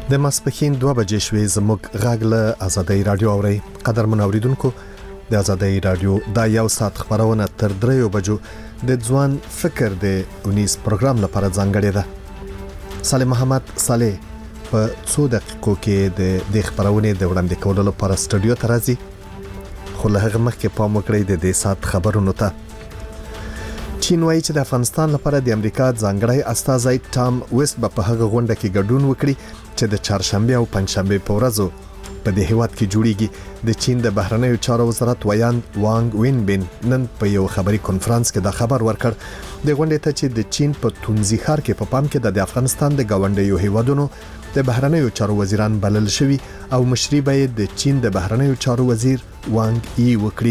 د ماسپښین 2 بجې شوې زموږ غږ له آزادۍ رادیو اوري. قدرمن اوریدونکو، د آزادۍ رادیو دا یو ساعت خبرونه تر 3 بجو د ځوان فکر د 19 پروګرام لپاره ځانګړې ده. صالح محمد صالح په 2 دقیقو کې د خبرونه د وړاندې کولو لپاره سټوډیو ته راځي. خو له هغه مخکې پام وکړئ د دې ساعت خبرونو ته. چین وایي چې د افغانستان لپاره د امریکا ځانګړی استازی ټام ویست په هغه غونډه کې ګډون وکړي چې د چهارشنبه او پنځشنبه په ورځو په دې هیواد کې جوړیږي. د چین د بهرنیو چارو وزارت وانګ وینبین نن په یو خبري کانفرنس کې دا خبر ورکړ. د غونډې ته چې د چین په تونزي ښار کې په پام کې د افغانستان د گاونډیو هیوادونو د بهرنیو چارو وزیران بلل شوي او مشري به د چین د بهرنیو چارو وزیر وانګ ای وکړي.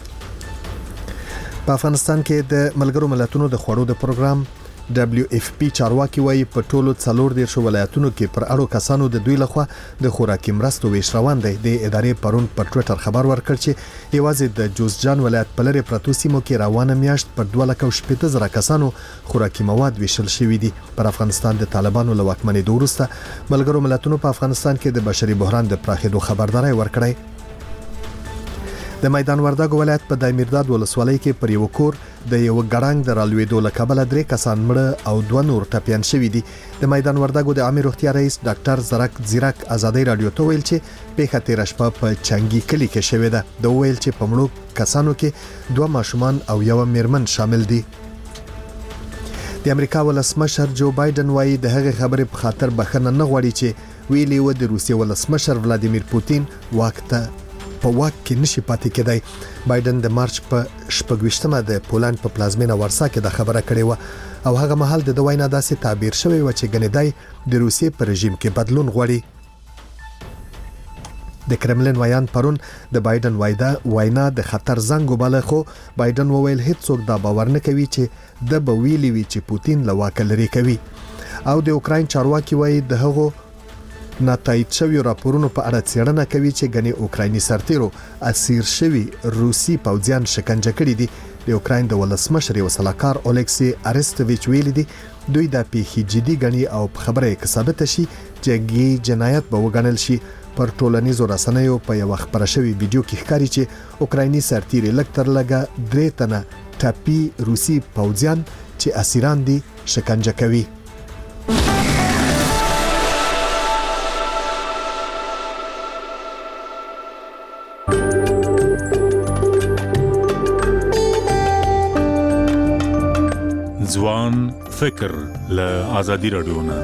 په افغانستان کې د ملګرو ملتونو د خوړو د پروګرام WFP چارواکي وایي په ټولو 14 ولایتونو کې پر اړو کسانو د دوی لخوا د خوراکي مرستو ویش روان دی. د ادارې پرون پر ټوئیټر خبر ورکړ چې یوازې د جوزجان ولایت په لري پرتو سیمو کې روانه میاشت پر 2,80,000 کسانو خوراکي مواد ویشل شوي دي. پر افغانستان د طالبانو له واکمنۍ وروسته ملګرو ملتونو په افغانستان کې د بشري بحران د پراخېدو خبرداري ورکړې. د میدان وردګ ولایت په دایمیرداد ولسوالۍ کې پر یو کور د یو ګړنګ درالوېدو له کبله 3 کسان مړه او 2 نور ټپيان شوي دي. د میدان وردګ د عامه روغتیا رئیس ډاکټر زیرک آزادۍ رادیو ته ویل چې پیښه تیر شپه په چنګي کلی کې شوې ده. د ویل چې په مړو کسانو کې 2 ماشومان او یو میرمن شامل دي. د امریکا ولسمشر جو بایدن وایي د هغه خبرې په خاطر بخښنه نه غواړي چې ویلي و د روسیې ولسمشر ولادیمیر پوتین په واک کې نشي پاتې کېدای. بایدن د مارچ په 28مه د پولند په پلازمینه ورسا کې د خبره کړې و او هغه مهال د وینا داسې تعبیر شوی و چې ګنیدای د روسیې په رژیم کې بدلون غواړي. د کرملین ویان پرون د بایدن وینا د خطر زنګ وباله، خو بایدن وویل هیڅوک دا باور نه کوي چې د بویلی وی چې پوتین له واک لري کوي. او د اوکراین چارواکي وایي د هغو ناتایید شوی راپورونو په اړه څېړنه کوي چې غني اوکرایني سرتیرو اسیر شوی روسي پوځیان شکنجه کړي دي. د اوکراین د ولسمشر یو سلاکار اولکسی ارستویچ ویل دي دوی د پیښې جدي غني او خبره کې ثابت شي چې جنایت به وګڼل شي. پر ټولنیزو رسنیو په یو خبره شوی ویډیو کې ښکاري چې اوکرایني سرتیر لکتر لګه 3 تنه ټاپي روسي پوځیان چې اسیران دي شکنجه کوي. ځوان فکر له آزادۍ رادیو نه.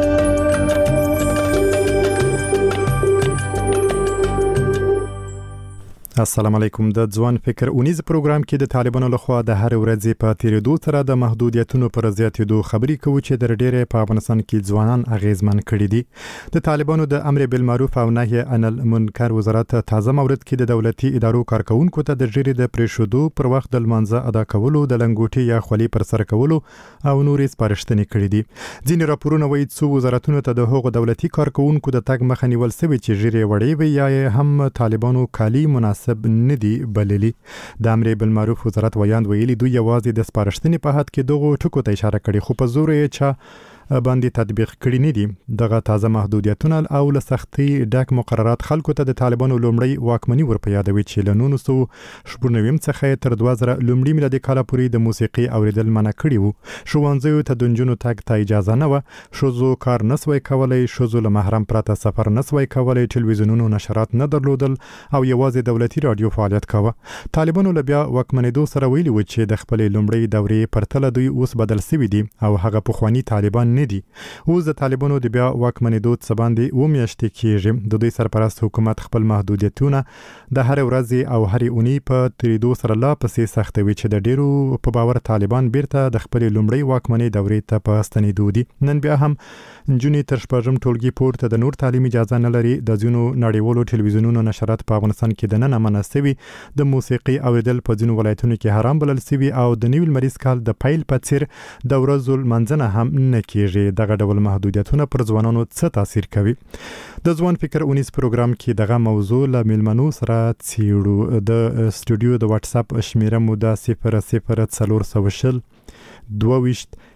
السلام علیکم. د ځوان فکر 19 پروګرام کې د طالبانو لخوا د هر ورځې په تیریدو سره د محدودیتونو پر زیاتېدو خبرې کوي چې د ډېرې په افغانستان کې ځوانان اغیزمن کړي دي. د طالبانو د امر بالمعروف او نهي عن المنکر وزارت تازه مورد کې د دولتي ادارو کارکونکو ته د ژیړې د پریښودو پر وخت د لمانځه ادا کولو، د لنګوټي یا خولي پر سر کولو او نورې سپارښتنې کړې دي. ځینې راپورونه وایي څو وزارتونو ته د هغو دولتي کارکونکو د تګ مخه نیول شوې چې ژیړې وړې وي یا هم طالبانو کالي مناسب ندي بللی. د امر بالمعروف وزارت ویاند ویلي دوی یوازې د سپارښتنې په حد کې دغه ټکو ته اشاره کړې، خو په زور یې چا باندې تطبیق کړي نه دي. دغه تازه محدودیتونه او له سختي ډک مقررات خلکو ته د طالبانو لومړی واکمني ورپه یادوي چې له 1990 څخه تر 2000 لومړي میلادي کال پورې د موسیقي اوریدل منع کړي وو. ښوونځیو ته د نجونو تګ ته اجازه نه و، ښځو کار نسوي کولای، ښځو له محرم پرته سفر نسوي کولای، ټلویزیونونو نشرات نه درلودل او یوازې دولتي رادیو فعالیت کاوه. طالبانو له بیا واکمنېدو سره ویلي و چې د خپلې لومړۍ دورې پرتله دوی اوس بدل شوي دي او هغه پخواني طالبان نه دي. اوس د طالبانو د بیا واکمنېدو څخه باندې و میاشتې کېږي. د دوی سرپرست حکومت خپل محدودیتونه د هر ورځ او هر اونۍ په تریدو سره لا پسې سختوي چې د ډیرو په باور طالبان بیرته د خپل لومړۍ واکمنۍ دورې ته په ستنېدو دي. نن بیا هم نجونې تر شپږم ټولګي پورته د نور تعلیم اجازه نه لري. د ځینو نړیوالو ټلویزیونونو نشرات په افغانستان کې د نن منع شوي، د موسیقي اوریدل په ځینو ولایتونو کې حرام بلل شوي او د نوي لمریز کال د پیل په څیر د ورځو لمانځنه هم نه کیږي. دغه ډول محدودیتونه پر ځوانانو څه تاثیر کوي؟ د ځوان فکر 19 پروګرام کې دغه موضوع له میلمنو سره څیړو. د سټوډیو د واتس اپ شمیره مو د 0040 22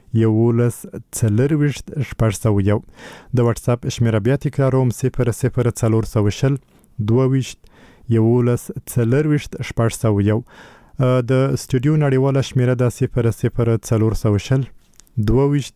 11 د واتس اپ شمیره بیا تکراروم 00 420 22 11 د استودیو نړیواله شمیره د 00 420 22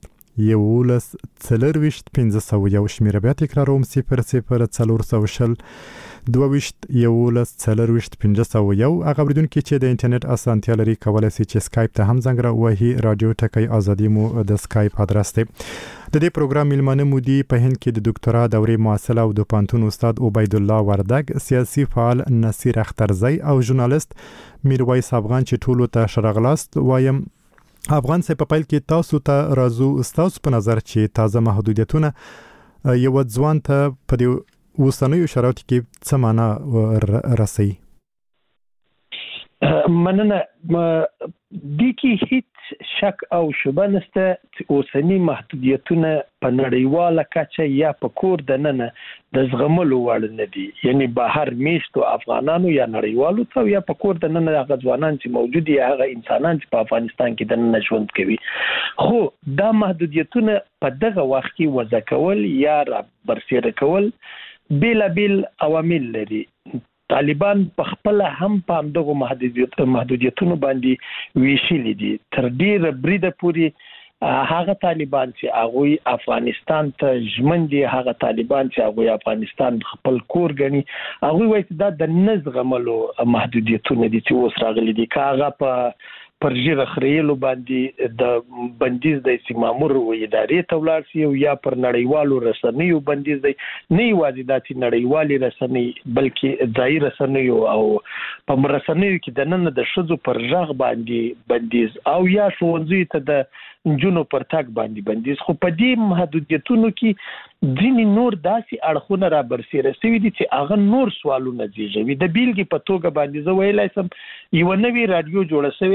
11 501 شمیره بیا تکراروم 00 420 22 11 501 هغه بریدونکو چې د انټرنیټ اسانتیا لري کولای شي چې سکایپ ته هم زنګ راوهي رادیو ټکی ازادي مو د سکایپ ادرس دی. د دې پروګرام میلمانه مودي په هند کې د ډاکټرا دورې محصل او د پانتون استاد عبید الله وردګ، سیاسي فعال نصیر اخترزی او ژورنالیست میرویس افغان چې ټولو ته شرغلاست وایم. افغان سه په پیل کې تاسو ته راځو تاسو په نظر چې تازه محدودیتونه یو ځوان ته په اوسنیو شرایطو کې څه معنا رسي؟ مننه. د کی هیڅ شک او شبهه نشته چې اوسنی محدودیتونه په نړیواله کچه یا په کور دننه د زغملو وړ نه دي، یعنی بهر میشتو افغانانو یا نړیوالو ته یا په کور دننه هغه ځوانان چې موجود دي، هغه انسانان چې په افغانستان کې دننه ژوند کوي. خو دا محدودیتونه په دغه وخت کې وضع کول یا برسېره کول بیل عوامل لري. طالبان په خپل هم په همدغه محدودیتونو باندې ویشلي دي. تر ډیره بریده پورې هغه طالبان چې هغه افغانستان ته ژمن دي، هغه طالبان چې هغه افغانستان خپل کور ګڼي، هغه وایي چې دا د نزغملو محدودیتونه دي چې اوس راغلي دي. که هغه په پرژیره خریلو باندې د بندیز د استعمار او ادارې ته ولاړ شي یا پر نړیوالو رسنیو بندیز دی، نه یوازې د نړیوالي رسنۍ بلکې ځایي رسنیو او په رسنیو کې د نن د شذو پر ژغ باندې بندیز او یا ښوونځي ته د جنو پر تاک باندې بندیز. خو په دې محدودیتونو کې ځینې نور داسې اړخونه را برسېره شوي دي چې هغه نور سوالونه زیږوي. د بیلګې په توګه باندې زه ویلی شم یوه نوې رادیو جوړه شوې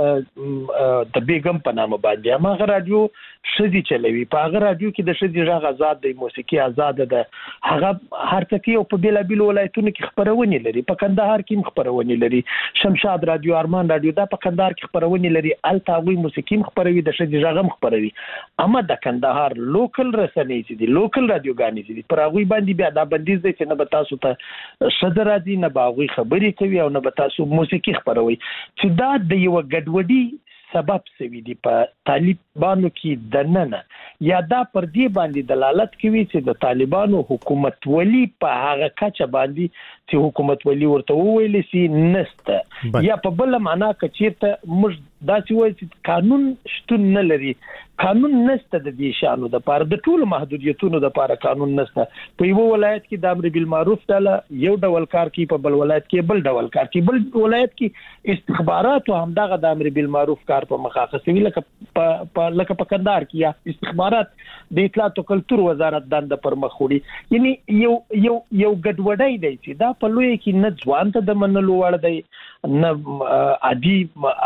ده د بیګم په نامه باندې، هماغه رادیو ښځې چلوي. په هغه رادیو کې د ښځې غږ آزاد دی، موسیقي آزاده ده. هغه هر څه کې او په بیلابیلو ولایتونو کې خپرونې لري. په کندهار کې هم خپرونې لري، شمشاد رادیو، ارمان رادیو دا په کندهار کې خپرونې لري. هلته هغوی موسیقي هم خپروي، د ښځې غږ هم خپروي. اما د کندهار لوکل رسنۍ چې دي، لوکل رادیوګانې چې دي، پر هغوی باندې بیا دا بندیز دی چې نه به تاسو ته ښځه راځي، نه به هغوی خبرې کوي او نه به تاسو موسیقي خپروي، چې دا د یوه ګډوډي سبب سوي دي په طالبانو کې دننه. یا دا پر دې باندې دلالت کوي چې د طالبانو حکومت ولی په هغه کچه باندې چې حکومت ولی ورته وویل سي نسته، یا په بل معنا کې چیرته موږ داسې وایي چې قانون شتون نه لري، قانون نسته د دې شانو د پاره، د ټولو محدودیتونو د پاره قانون نسته. په یو ولایت کې د امر بالمعروف ډله یو ډول کار کوي، په بل ولایت کې بل ډول کار کوي، بل ولایت کې استخبارات او همدغه د امر بالمعروف کار په مخه اخیستوي، لکه په کندهار کې یا استخبارات د اطلاعات او کلتور وزارت دنده پر مخ وړي. یعنی یو ګډوډۍ دی چې دا په لوی کې نه ځوان ته د منلو وړ دی، نه عادي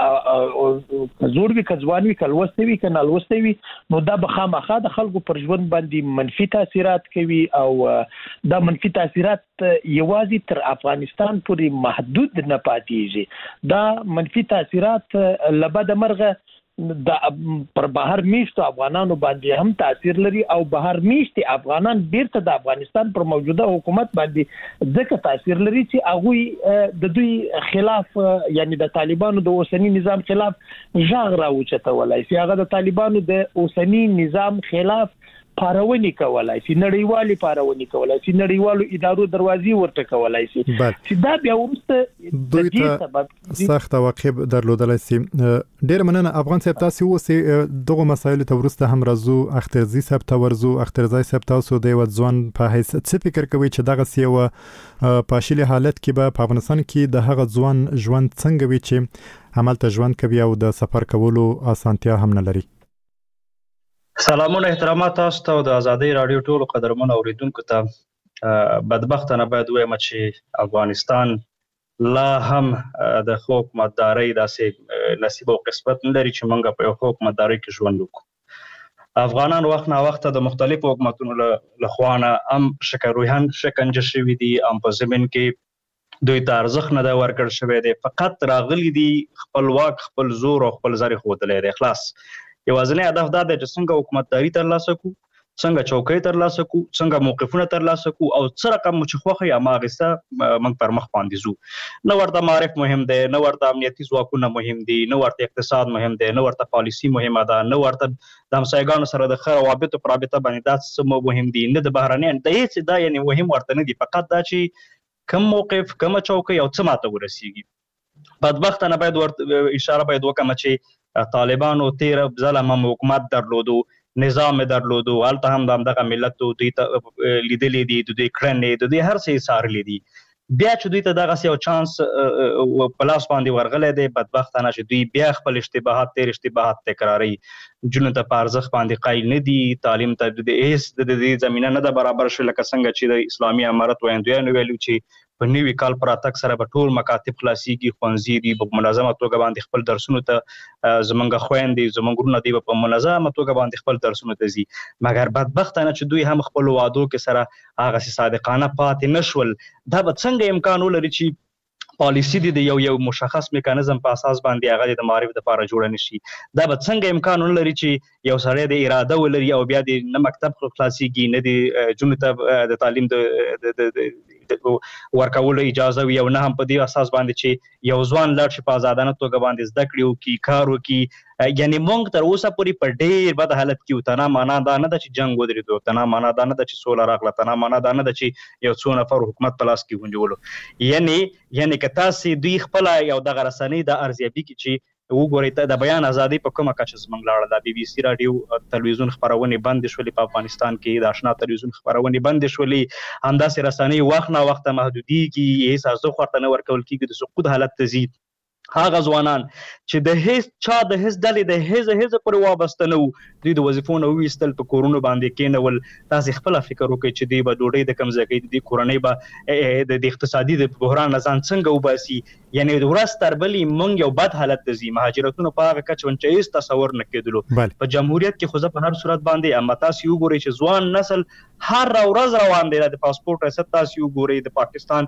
زوړ وي، که ځوان وي، که لوستی وي، که نالوستی وي، نو دا به خامخا د خلکو پر ژوند باندې منفي تاثیرات کوي. او دا منفي تاثیرات یوازې تر افغانستان پورې محدود نه پاتېږي. دا منفي تاثیرات له بده مرغه پر بهر میشتو افغانانو باندې هم تاثیر لري، او بهر میشتي افغانان بیرته د افغانستان پر موجوده حکومت باندې ځکه تاثیر لري چې هغوی د دوی خلاف، یعنی د طالبانو د اوسنی نظام خلاف غږ راوچتولی شي، هغه د طالبانو د اوسنی نظام خلاف پارونی کولای شي، نړیوالي پارونی کولای شي، نړیوالو ادارو دروازې ورته کولای شي، چې دا بیا ورسته د دې سبب سخت واقع درلودلی شي. ډېر مننه افغان صاحب، تاسو اوسې دغه مسایلو ته ورسته هم راځو. اخترزی صاحب ته ورځو. اخترزی صاحب تاسو د یو ځوان په حیث څه فکر کوئ چې دغه سیوه په شلي حالت کې په افغانستان کې د هغه ځوان ژوند څنګه وي چې عملته ژوند کوي او د سفر کولو اسانتیا هم نه لري؟ سلامونه، احترامات تاسو ته او د ازادۍ راډیو ټولو قدرمنو اوریدونکو ته. بدبختانه باید وایم چې افغانستان لا هم د حکومتدارۍ داسې نصیب او قسمت نه لري چې موږ په یو حکومتدارۍ کې ژوند وکړو. افغانان وخت نا وخت د مختلفو حکومتونو له خوا نه هم شکنجه شوي دي، هم په زمین کې دوی ته ارزښت نه دی ورکړل شوی دی، فقط راغلي دي خپل واک، خپل زور او خپل زر ښودلی دی. خلاص یوازینی هدف دا دی چې څنګه حکومتداري ترلاسه کړو، څنګه چوکۍ ترلاسه کړو، څنګه موقفونه ترلاسه کړو او څه رقم مو چې خوښه هماغسته موږ پر مخ باندې ځو. نه ورته معرف مهم دی، نه ورته امنیتي ځواکونه مهم دي، نه ورته اقتصاد مهم دی، نه ورته پالیسي مهمه ده، نه ورته د همسایګانو سره د ښه روابطو په رابطه باندې دا څه مهم دي، نه د بهرنیانو د هېڅ دا یعنې مهم ورته نه دي. فقط دا چې کوم موقف، کومه چوکۍ او څه ماته ورسیږي. بدبختانه باید اشاره باید وکړم چې طالبانو تیر ځله هم حکومت درلودو، نظام درلودو، هلته هم د همدغه ملت دوی ته لیدلي دي، د دوی کړنې، د دوی هر څه یې څارلي دي. بیا چې دوی ته دغسې یو چانس په لاس باندې ورغلی دی، بدبختانه چې دوی بیا خپل اشتباهات، تیر اشتباهات تکراروي. جنونو ته په ارزښت باندې قایل نه دي، تعلیم ته د هېڅ د دې زمینه نه ده برابر شوې، لکه څنګه چې د اسلامي امارت ویاندویانو ویلي چې په نوي کال په راتګ سره به ټول مکاتب خلاصیږي، ښوونځي دي په منظمه توګه باندې خپل درسونو ته، زمونږ خویندې، زمونږ وروڼه دي په منظمه توګه باندې خپل درسونو ته ځي. مګر بدبختانه چې دوی هم خپلو وعدو کې سره هغسې صادقانه پاتې نه شول. دا به څنګه امکان ولري چې پالیسی دي د یو مشخص میکانیزم په اساس باندې هغه د معرف لپاره جوړه نشي؟ دا به څنګه امکان ولري چې یو سړی د اراده ولري او بیا د نه مکتب خلاصیږي، نه د جنونو ته د تعلیم د ورکولو اجازه وي، او نه هم په دې اساس باندې چې یو ځوان لاړ شي په ازادانه توګه باندې زده کړي وکړي، کار وکړي. یعنی موږ تر اوسه پورې په ډېر بد حالت کې یو. تنها معنا دا نه ده چې جنګ ودرېدو، تنها معنا دا نه ده چې سوله راغله، تنها معنا دا نه ده چې یو څو نفر حکومت په لاس کې ونیولو. یعنی که تاسې دوی خپله یو دغه رسنۍ د ارزیابي کې چې وګورئ د بیان ازادي په کومه کچه زموږ لاړه ده. بي بي سي راډیو تلویزیون خپرونې بندې شولې په افغانستان کې، د آشنا تلویزیون خپرونې بندې شولې، همداسې رسنۍ وخت نا وخته محدودېږي، هېڅ ارزښت ورته نه ورکول کېږي، د سقوط حالت ته ځي. هغه ځوانان چې د هیڅ چا د هیڅ ډلې د هیڅ پورې وابسته نه وو، دوی د وظیفو نه وویستل، په کورونو باندې کېنول. تاسې خپله فکر وکړئ چې دوی به ډوډۍ د کوم ځای کوي، د دې کورنۍ به د اقتصادي د بحران نه ځان څنګه وباسي. یعنی د ورځ تر بلې موږ یو بد حالت ته ځي. مهاجرتونو په هغه کچه چې هېڅ تصور نه کېدلو په جمهوریت کې، خو زه په هر صورت باندې اما تاسې وګورئ چې ځوان نسل هر ورځ روان دی. د پاسپورټ رسید تاسې وګورئ، د پاکستان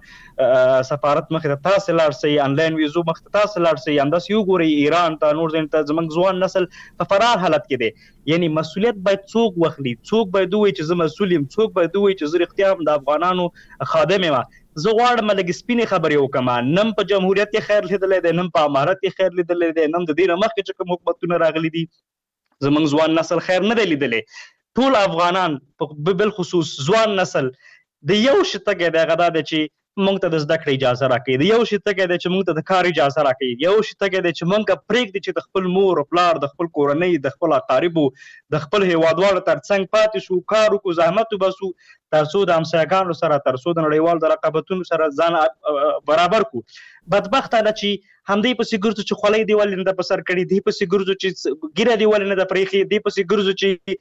سفارت مخې ته تاسې لاړ شئ، انلاین ویزو مخې ته تاسې لاړ شئ، همداسې وګورئ ایران ته، نور ځایونو ته. زموږ ځوان نسل په فرار حالت کې دی. یعنی مسؤلیت باید څوک واخلي، څوک باید ووایي چې زه مسؤل یم، څوک باید ووایي چې زه رښتیا هم د افغانانو خادم یم. زه غواړم لږ سپینې خبرې وکړم. نن په جمهوریت کې خیر لیدلی دی، نن په امارت کې خیر لیدلی دی، نن د دې نه مخکې چې کوم حکومتونه راغلي دي زموږ ځوان نسل خیر نه دی لیدلی. ټول افغانان بالخصوص ځوان نسل د یو شي تږی دی، هغه دا دی چې موږ ته د زده کړې اجازه راکوي، د یو شي تږی دی چې موږ ته د کار اجازه راکوي، یو شي تږی دی چې موږ پرېږدي چې د خپل مور او پلار، د خپل کورنۍ، د خپل اقاربو، د خپل هیوادوالو تر څنګ پاتې شو، کار وکړو، زحمت وباسو، تر څو د همسایګانو سره، تر څو د نړیوالو د رقابتونو سره ځان برابر کړو. بدبختانه چې همدې پسې ګرځو چې خولۍ دې ولې نه ده په سر کړې، دې پسې ګرځو چې ګیره دې ولې نه ده پرېښې، دې پسې ګرځو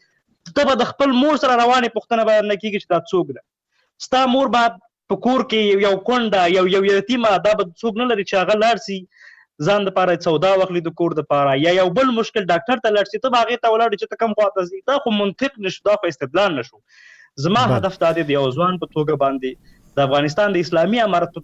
چې ته به د خپل مور سره روانې پوښتنه به نه کېږي چې دا څوک ده. ستا مور به په کور کې یو کونډه، یو یتیمه، دا به څوک نه لري چې هغه لاړ شي ځان دپاره سودا واخلي د کور دپاره، یا یو بل مشکل ډاکټر ته لاړ شي، ته به هغې ته ولاړ چې ته کوم خواته ځي. دا خو منطق نشو، دا خو استدلال نشو. زما هدف دا دی د یو ځوان په توګه باندې د افغانستان د اسلامي امارت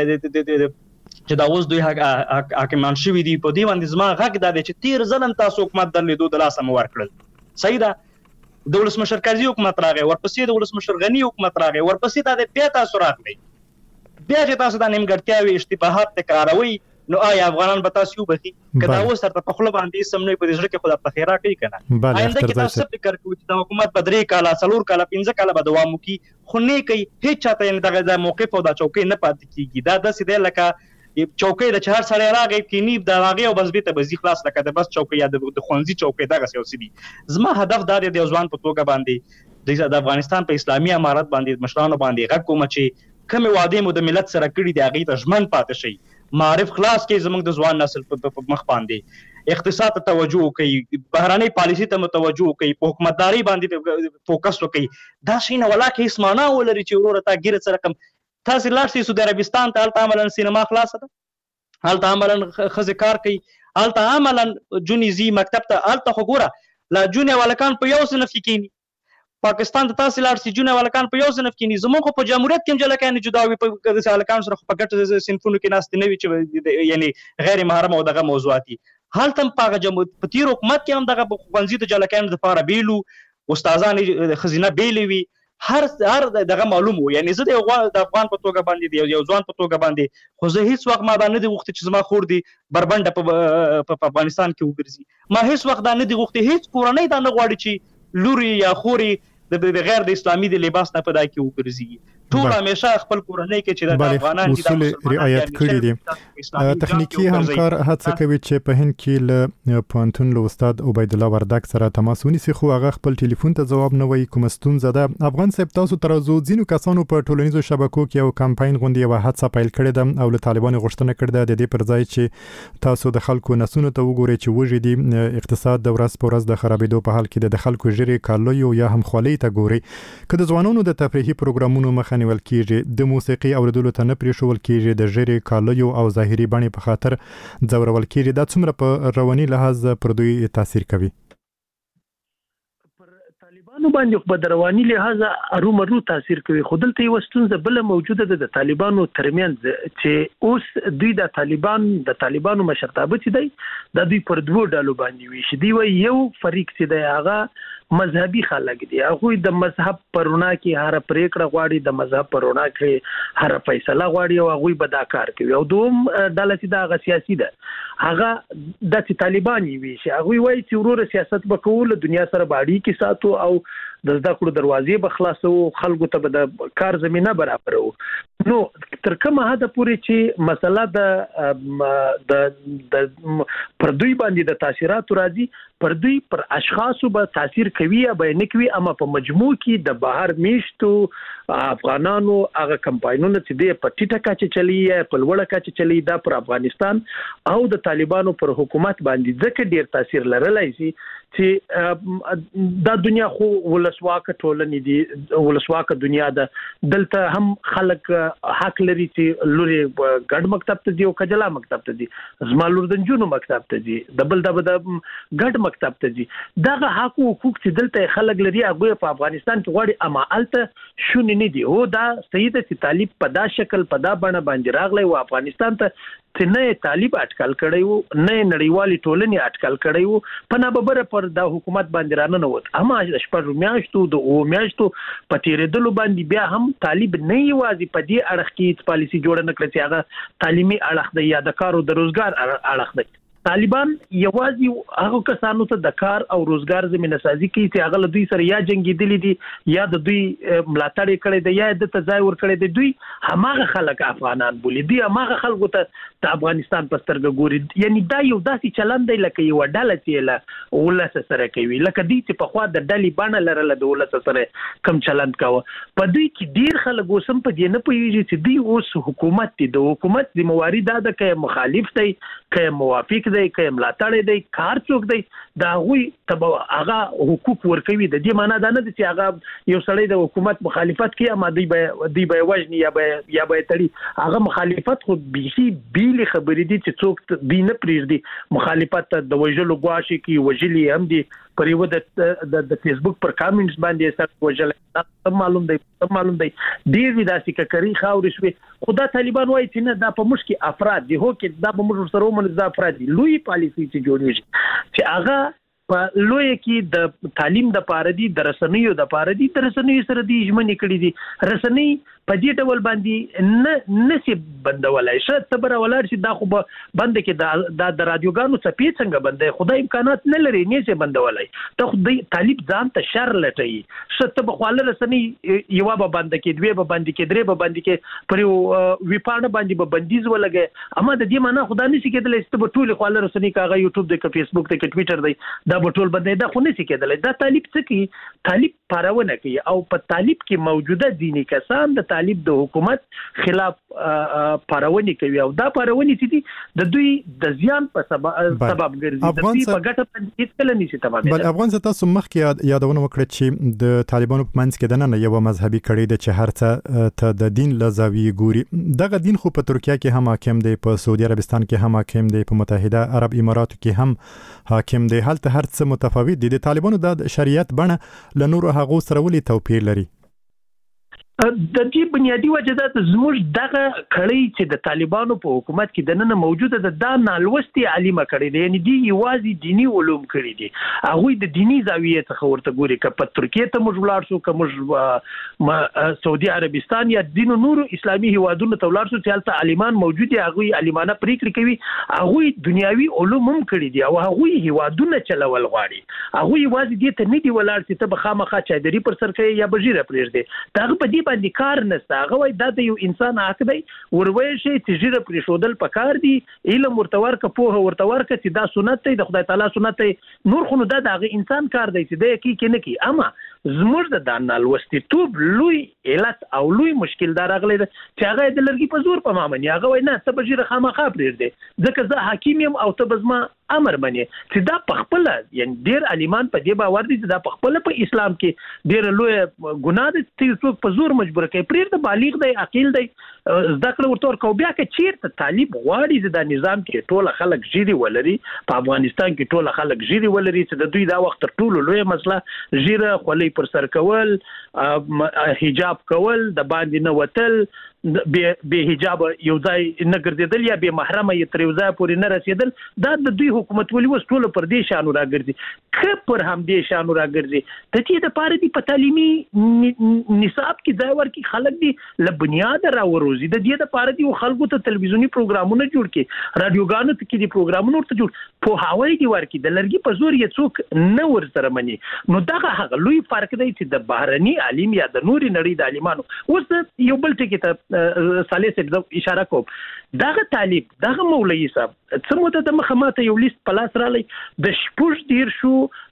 چې دا اوس دوی حاکمان شوي دي، په دې باندې زما غږ دا دی چې تیر ځل تاسو حکومت درلودو د لاسه مو ورکړل، صحیح ده. د ولسمشر کرزي حکومت راغی، ورپسې د ولسمشر غني حکومت راغی، ورپسې دا د بیا تاسو راغلی. بیا چې تاسو دا نیمګړتیاوې اشتباهات تکراروئ، نو آیا افغانان به تاسو وبخي؟ که دا اوس درته په خوله باندې سم نه وي، په دې زړه کې خو دا پخې راکوي که نه. آینده کې تاسو څه فکر کوئ چې دا حکومت به 3 کاله 4 کاله 15 کاله به دوام وکړي، خو نه کوي. هېڅ چاته یعنې دغه موقف او دا چوکۍ نه پاتې کېږي. دا داسې دی لکه چوکۍ ده چې هر سړی راغی کینی د هغې او بس بېرته به ځي خلاص، لکه د بس چوکۍ یا د ښوونځي چوکۍ، دغسې یو څه دي. زما هدف دا دی د یو ځوان په توګه باندې د افغانستان په اسلامي امارت باندې مشرانو باندې غږ کومه چې کومې وعدې مو د ملت سره کړي دي هغې ته ژمن پاتې شئ، معرف خلاص کړئ زموږ د ځوان نسل په مخ باندې، اقتصاد ته توجه وکړئ، بهرنۍ پالیسي ته متوجه وکړئ، په حکومتدارۍ باندې فوکس وکړئ. دا شی نه ولاکه هېڅ معنا ولري چې وروره تا ګیره څه رقم تاسې لاړ شئ سعودي عربستان ته، هلته عملا سینما خلاصه ده، هلته عملا ښځې کار کوي، هلته عملا جونې ځي مکتب ته. هلته خو ګوره لا جونې والکان په یو صنف کې کېني، پاکستان ته تاسې لاړ شئ جونې والکان په یو صنف کې کېني. زموږ خو په جمهوریت کې هم جلکیانې جدا وي، په هلکانو سره خو په ګډ صنفونو کې ناستې نه وي چې یعنې غیر محرم او دغه موضوعات دي. هلته په تیر حکومت کې هم دغه ښوونځي د جلکیانو لپاره بیلو استادان خزینه بیلې وي هر دغه معلوم وو یعنی زه د افغان په توګه باندې یو ځوان په توګه باندې خو زه هیڅ وخت ما دا نه دی غوښتي چې زما خور دي بربنډه په افغانستان کې وګرځي ما هیڅ وخت دا نه دی غوښتي هیڅ کورنۍ دا نه غواړي چې لوري یا خوري د غیر د اسلامي د لباس نه په دای کې وګرځي ټول همیشه خپل کورنۍ کې چې د افغانان دي اصول رعایت کړی دي تخنیکی همکار هڅه کوي چې په هند کې له پوهنتون له استاد عبید الله وردک سره تماس ونیسي خو هغه خپل ټلیفون ته جواب نه وایي کوم ستونزه ده افغان صاحب تاسو تر اوسه ځینو کسانو په ټولنیزو شبکو کې یو کمپاین غونډه یو هڅه پیل کړې ده او له طالبانو غوښتنه کړې ده د دې پر ځای چې تاسو د خلکو نسونو ته وګورئ چې وږي دي اقتصاد د ورځ په ورځ د خرابېدو په حال کې د خلکو ژری کالویو یا هم خولۍ ته ګوري که د ځوانانو د تفریحي پروګرامونو مخه نیول کیږي د موسیقي اوریدلو ته نه پریښول کیږي د ژری کالویو او ظاهري بڼې په خاطر ځورول کیږي دا څومره په رواني لحاظ پر دوی تاثیر کوي طالبانو باندې په رواني لحاظ ارومرو تاثیر کوي خو دلته یو ستونزه بل موجوده ده د طالبانو ترمنځ چې اوس دوی د طالبانو مشرتابه چې دی د دوی پر دوه ډلو باندې وي چې دی یو فریق چې دی هغه مذهبي خلک دي هغه د مذهب پرونا کې هر پریکړه غواړي د مذهب پرونا کې هر فیصله غواړي او هغه به دا کار کوي او دوم ډله چې دا سیاسي ده هغه د طالبان وي چې هغه وایي چې ورور سیاست وکول دنیا سره باندې کې ساتو او د زده کړو دروازې به خلاصو خلکو ته به د کار زمينه برابرو نو تر کومه حد پورې چې مسله د پر دوی باندې د تاثیرات راځي پر دوی پر اشخاصو به تاثیر کوي یا به نه کوي اما په مجموع کې د بهر میشتو افغانانو هغه کمپاینونه چې د پټیټه کاچ چلی په لوړه کاچ چلی دا پر افغانستان او د طالبانو پر حکومت باندې ځکه ډیر تاثیر لرلای شي چې دا دنیا خو ولسواک ټولنې دي ولسواک دنیا ده دلته هم خلک حق لري چې لوري ګډ مکتب ته دی او کجلا مکتب ته دی زما لور د جنونو مکتب ته دی د ګډ مکتب ته دی دغه حق او حقوق چې دلته خلک لري هغه په افغانستان کې غواړي اما الته شونه نه دی او دا سید چې طالب په دا شکل په دا بڼه باندې راغلی او افغانستان ته نه طالب اټکل کړی وو نه نړیوالي ټولنې اټکل کړی وو په ناببره پر د حکومت باندې رانه ووت اما شپږ میاشتو د او میاشتو په تیرېدلو باندې بیا هم طالب نه یوازې په دې اړه کې پالیسي جوړه نه کړې چې هغه تعلیمي اړه دی یا د کار او د روزګار اړه دی طالبان یوازې هغه کسانو ته د کار او روزګار زمينه سازي کوي چې هغه دوی سره یا جنگیدلي دي یا د دوی ملاتړ کړي دي یا د تځای ور کړي دي دوی هماغه خلک افغانان بولي دي هماغه خلکو ته د افغانستان په سترګه ګوري یعنی دا یو داسې چلند دی لکه یو ډله چې له ولس سره کوي لکه دې چې په خوا د ډلې باندې لرله د ولس سره کم چلند کاوه په دوی کې ډیر خلک اوسم په دې نه پوهیږي چې دوی اوس حکومت دي د حکومت ذمہواری دا ده چې مخالف دی چې موافق دی که ملاتړ دی کار څوک دی دا غوي تبع هغه حقوق ورکوي د دې معنی دا نه چې هغه یو سړی د حکومت مخالفت کوي اما دی به وجنی یا به تړي هغه مخالفت خو بيخي بیل خبرې دي چې څوک دی نه پریږدي مخالفت د وجلو غواړي کی وجلی هم دي پر یو د فیسبوک پر کامنټس باندې سره وجل معلوم دی ډیر داسې کوي خاورې شوي خدا طالبان وایي چې نه دا په مشکل افراد دي هو کې دا په مشکل سره ومنځ افراد دي لوی پالیسي چې جوړیږي چې هغه په لوی کې د تعلیم د پاره دي د رسنیو د پاره دي د رسنیو سره دي ژمنې کړې دي رسنی په دې ډول باندې نسی بندولای شي تبر ولر چې دا خو بند کې د رادیوګانو څخه څنګه بندې خدای امکانات نه لري نه سي بندولای ته خدای طالب ځان ته شر لټي شته بخواله رسنی یو به بند کې دوی به بند کې درې به بند کې پر ویپانه باندې به بندیز ولګي اما د دې معنی خدای نشي کېدل چې په ټول خواله رسنی کاغه یوټیوب د فیسبوک د ټویټر دی دا په ټول باندې دا خو نشي کېدل دا طالب څه کی طالب پرونه کوي او په طالب کې موجوده دینی کسان د طالب د حکومت خلاف پرونی کوي او دا پرونی چې د دوی د زیان په سبب ګرځي د دوی په ګټه باندې هیڅ نشي تمامه بل افغان تاسو مخکې یادونه وکړه چې د طالبانو په منځ کې د نن یو مذهبي کړي د چې هر څه ته د دین لزاوی ګوري دغه دین خو په ترکیه کې هم حاکم دی په سعودي عربستان کې هم حاکم دی په متحده عرب اماراتو کې هم حاکم دی هلته هر څه متفاوت دي د طالبانو د شریعت بڼه له نورو هغو سره ولې توپیر لري د دې بنیادی وجه دا زموږ دغه کړی چې د طالبانو په حکومت کې د نن موجوده د دا نالوستي عالمه کړی دی، یعنی دی یوازې دینی علوم کړی دي، هغه د دینی زاویه څخه ورته ګوري که په ترکیه ته موږ ولاړ شو، که موږ سعودي عربستان یا دین نور اسلامي هیوادونو ته ولاړ شو چې هلته عالمان موجود دي، هغه عالمانه پریکړې کوي، هغه دنیاوي علوم هم کړی دي او هغه هیوادونه چلول غواړي، هغه یوازې دې ته نه دی ولاړ چې ته به خامخا چادري پر سر کوي یا بجیره پرېږدي، دا په دې باندې کار نشته، هغه وای دا د یو انسان حق دی وروي شي چې جیره پرېښودل پکار دي، علم ورته ورکه، پوهه ورته ورکه چې دا سنت دی د خدای تعالی سنت دی، نور خو نو دا د انسان کار دی چې د کې نه کی. اما زموږ د دانال وستیتوب لوی علت او لوی مشکل دا راغلی چې هغه د لرګي په زور په مامني، هغه وای نه ته بجیره خامخا پرېږدي ځکه زه حکیم یم او ته بزما امر منی، چې دا پخپله یعنی ډیر عالمان په دې باور دي چې دا پخپله په اسلام کې ډیر لوی ګناه دي چې څوک په زور مجبور کوي، پرېږده بالغ دی عاقل دی زده کړه ورته ورکو، بیا که چیرته طالب غواړي چې دا نظام کې ټول خلک ژیري ولري، په افغانستان کې ټول خلک ژیري ولري، چې د دوی دا وخت تر ټولو لوی مسله ژیره خولۍ پر سر کول، حجاب کول، د باندې نه وتل، به حجاب یو ځای نه ګرځیدل یا به محرمه یې تر یو ځای پورې نه رسیدل، دا د دوی حکومت ولي وس ټول پر دې شانو راګرځي، که پر هم دې شانو راګرځي ته چې د پاره دی په تعلیمي نصاب کې ځای ورکي، خلک دی له بنیاد راوروزي، د دې د پاره دی خلکو ته تلویزیونی پروګرامونه جوړ کړي، رادیوګانو ته کې دی پروګرامونه ورته جوړ په هواي دی ورکي، د لرګي په زور یې څوک نه ور سره مني، نو دغه هغه لوی فرق دی چې د بهرني عالم یا د نوري نړۍ د عالمانو. اوس یو بل ټکی ته صالح صاحب اشاره کوم، دغه طالب دغه مولوی صاحب څه مدته د مخامات یو لیست پلاس رالی د شپږ دیر شو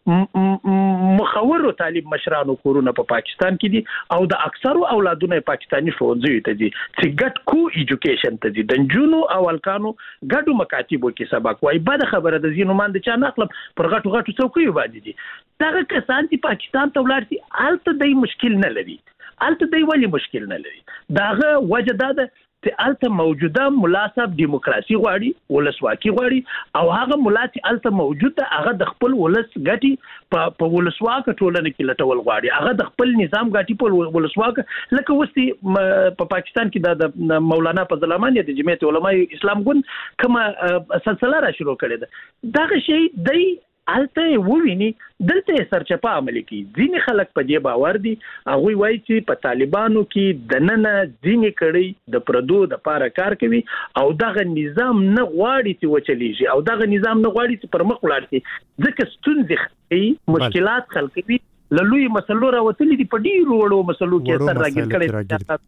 مخورو طالب مشرانو کورونه په پاکستان کې دي او د اکثرو اولادونه پاکستاني ښوونځیو ته دي چې ګډ کو ایجوکیشن ته دي، د نجونو او الکانو ګډو مکاتبو کې سبق وای، بد خبره د زینو مان د چا نقلم پر غټو غټو څوکیو باندې دي، دغه کسان چې پاکستان ته ولاړ دي الته د مشکل نه لري، الته دی ولی مشکل نه لري، داغه وجه دا ده چې الته موجوده مناسب دیموکراسي غواړي، ولسواکي غواړي، او هغه ملا چې الته موجود ده هغه د خپل ولس ګټي په ولسواکه ټولنه کې لټول غواړي، هغه د خپل نظام ګټي په ولسواکه، لکه وستي په پاکستان کې د مولانا فضل الرحمن د جمعیت علماء اسلام ګوند کومه سلسله را شروع کړې ده، دغه شی دی الته وویني دلته سرچپه عمل کی. ځینې خلک په دې باور دي، هغه وایي چې په طالبانو کې د نن ځینې کړي د پردو د پاره کار کوي او دغه نظام نه غواړي چې وچلیږي او دغه نظام نه غواړي چې پر مخ ولاړ شي، ځکه ستونزې مشکلات خلقوي لوی مسلو راوتلي دي، په ډیرو وړو مسلو کې سر راګیر کړي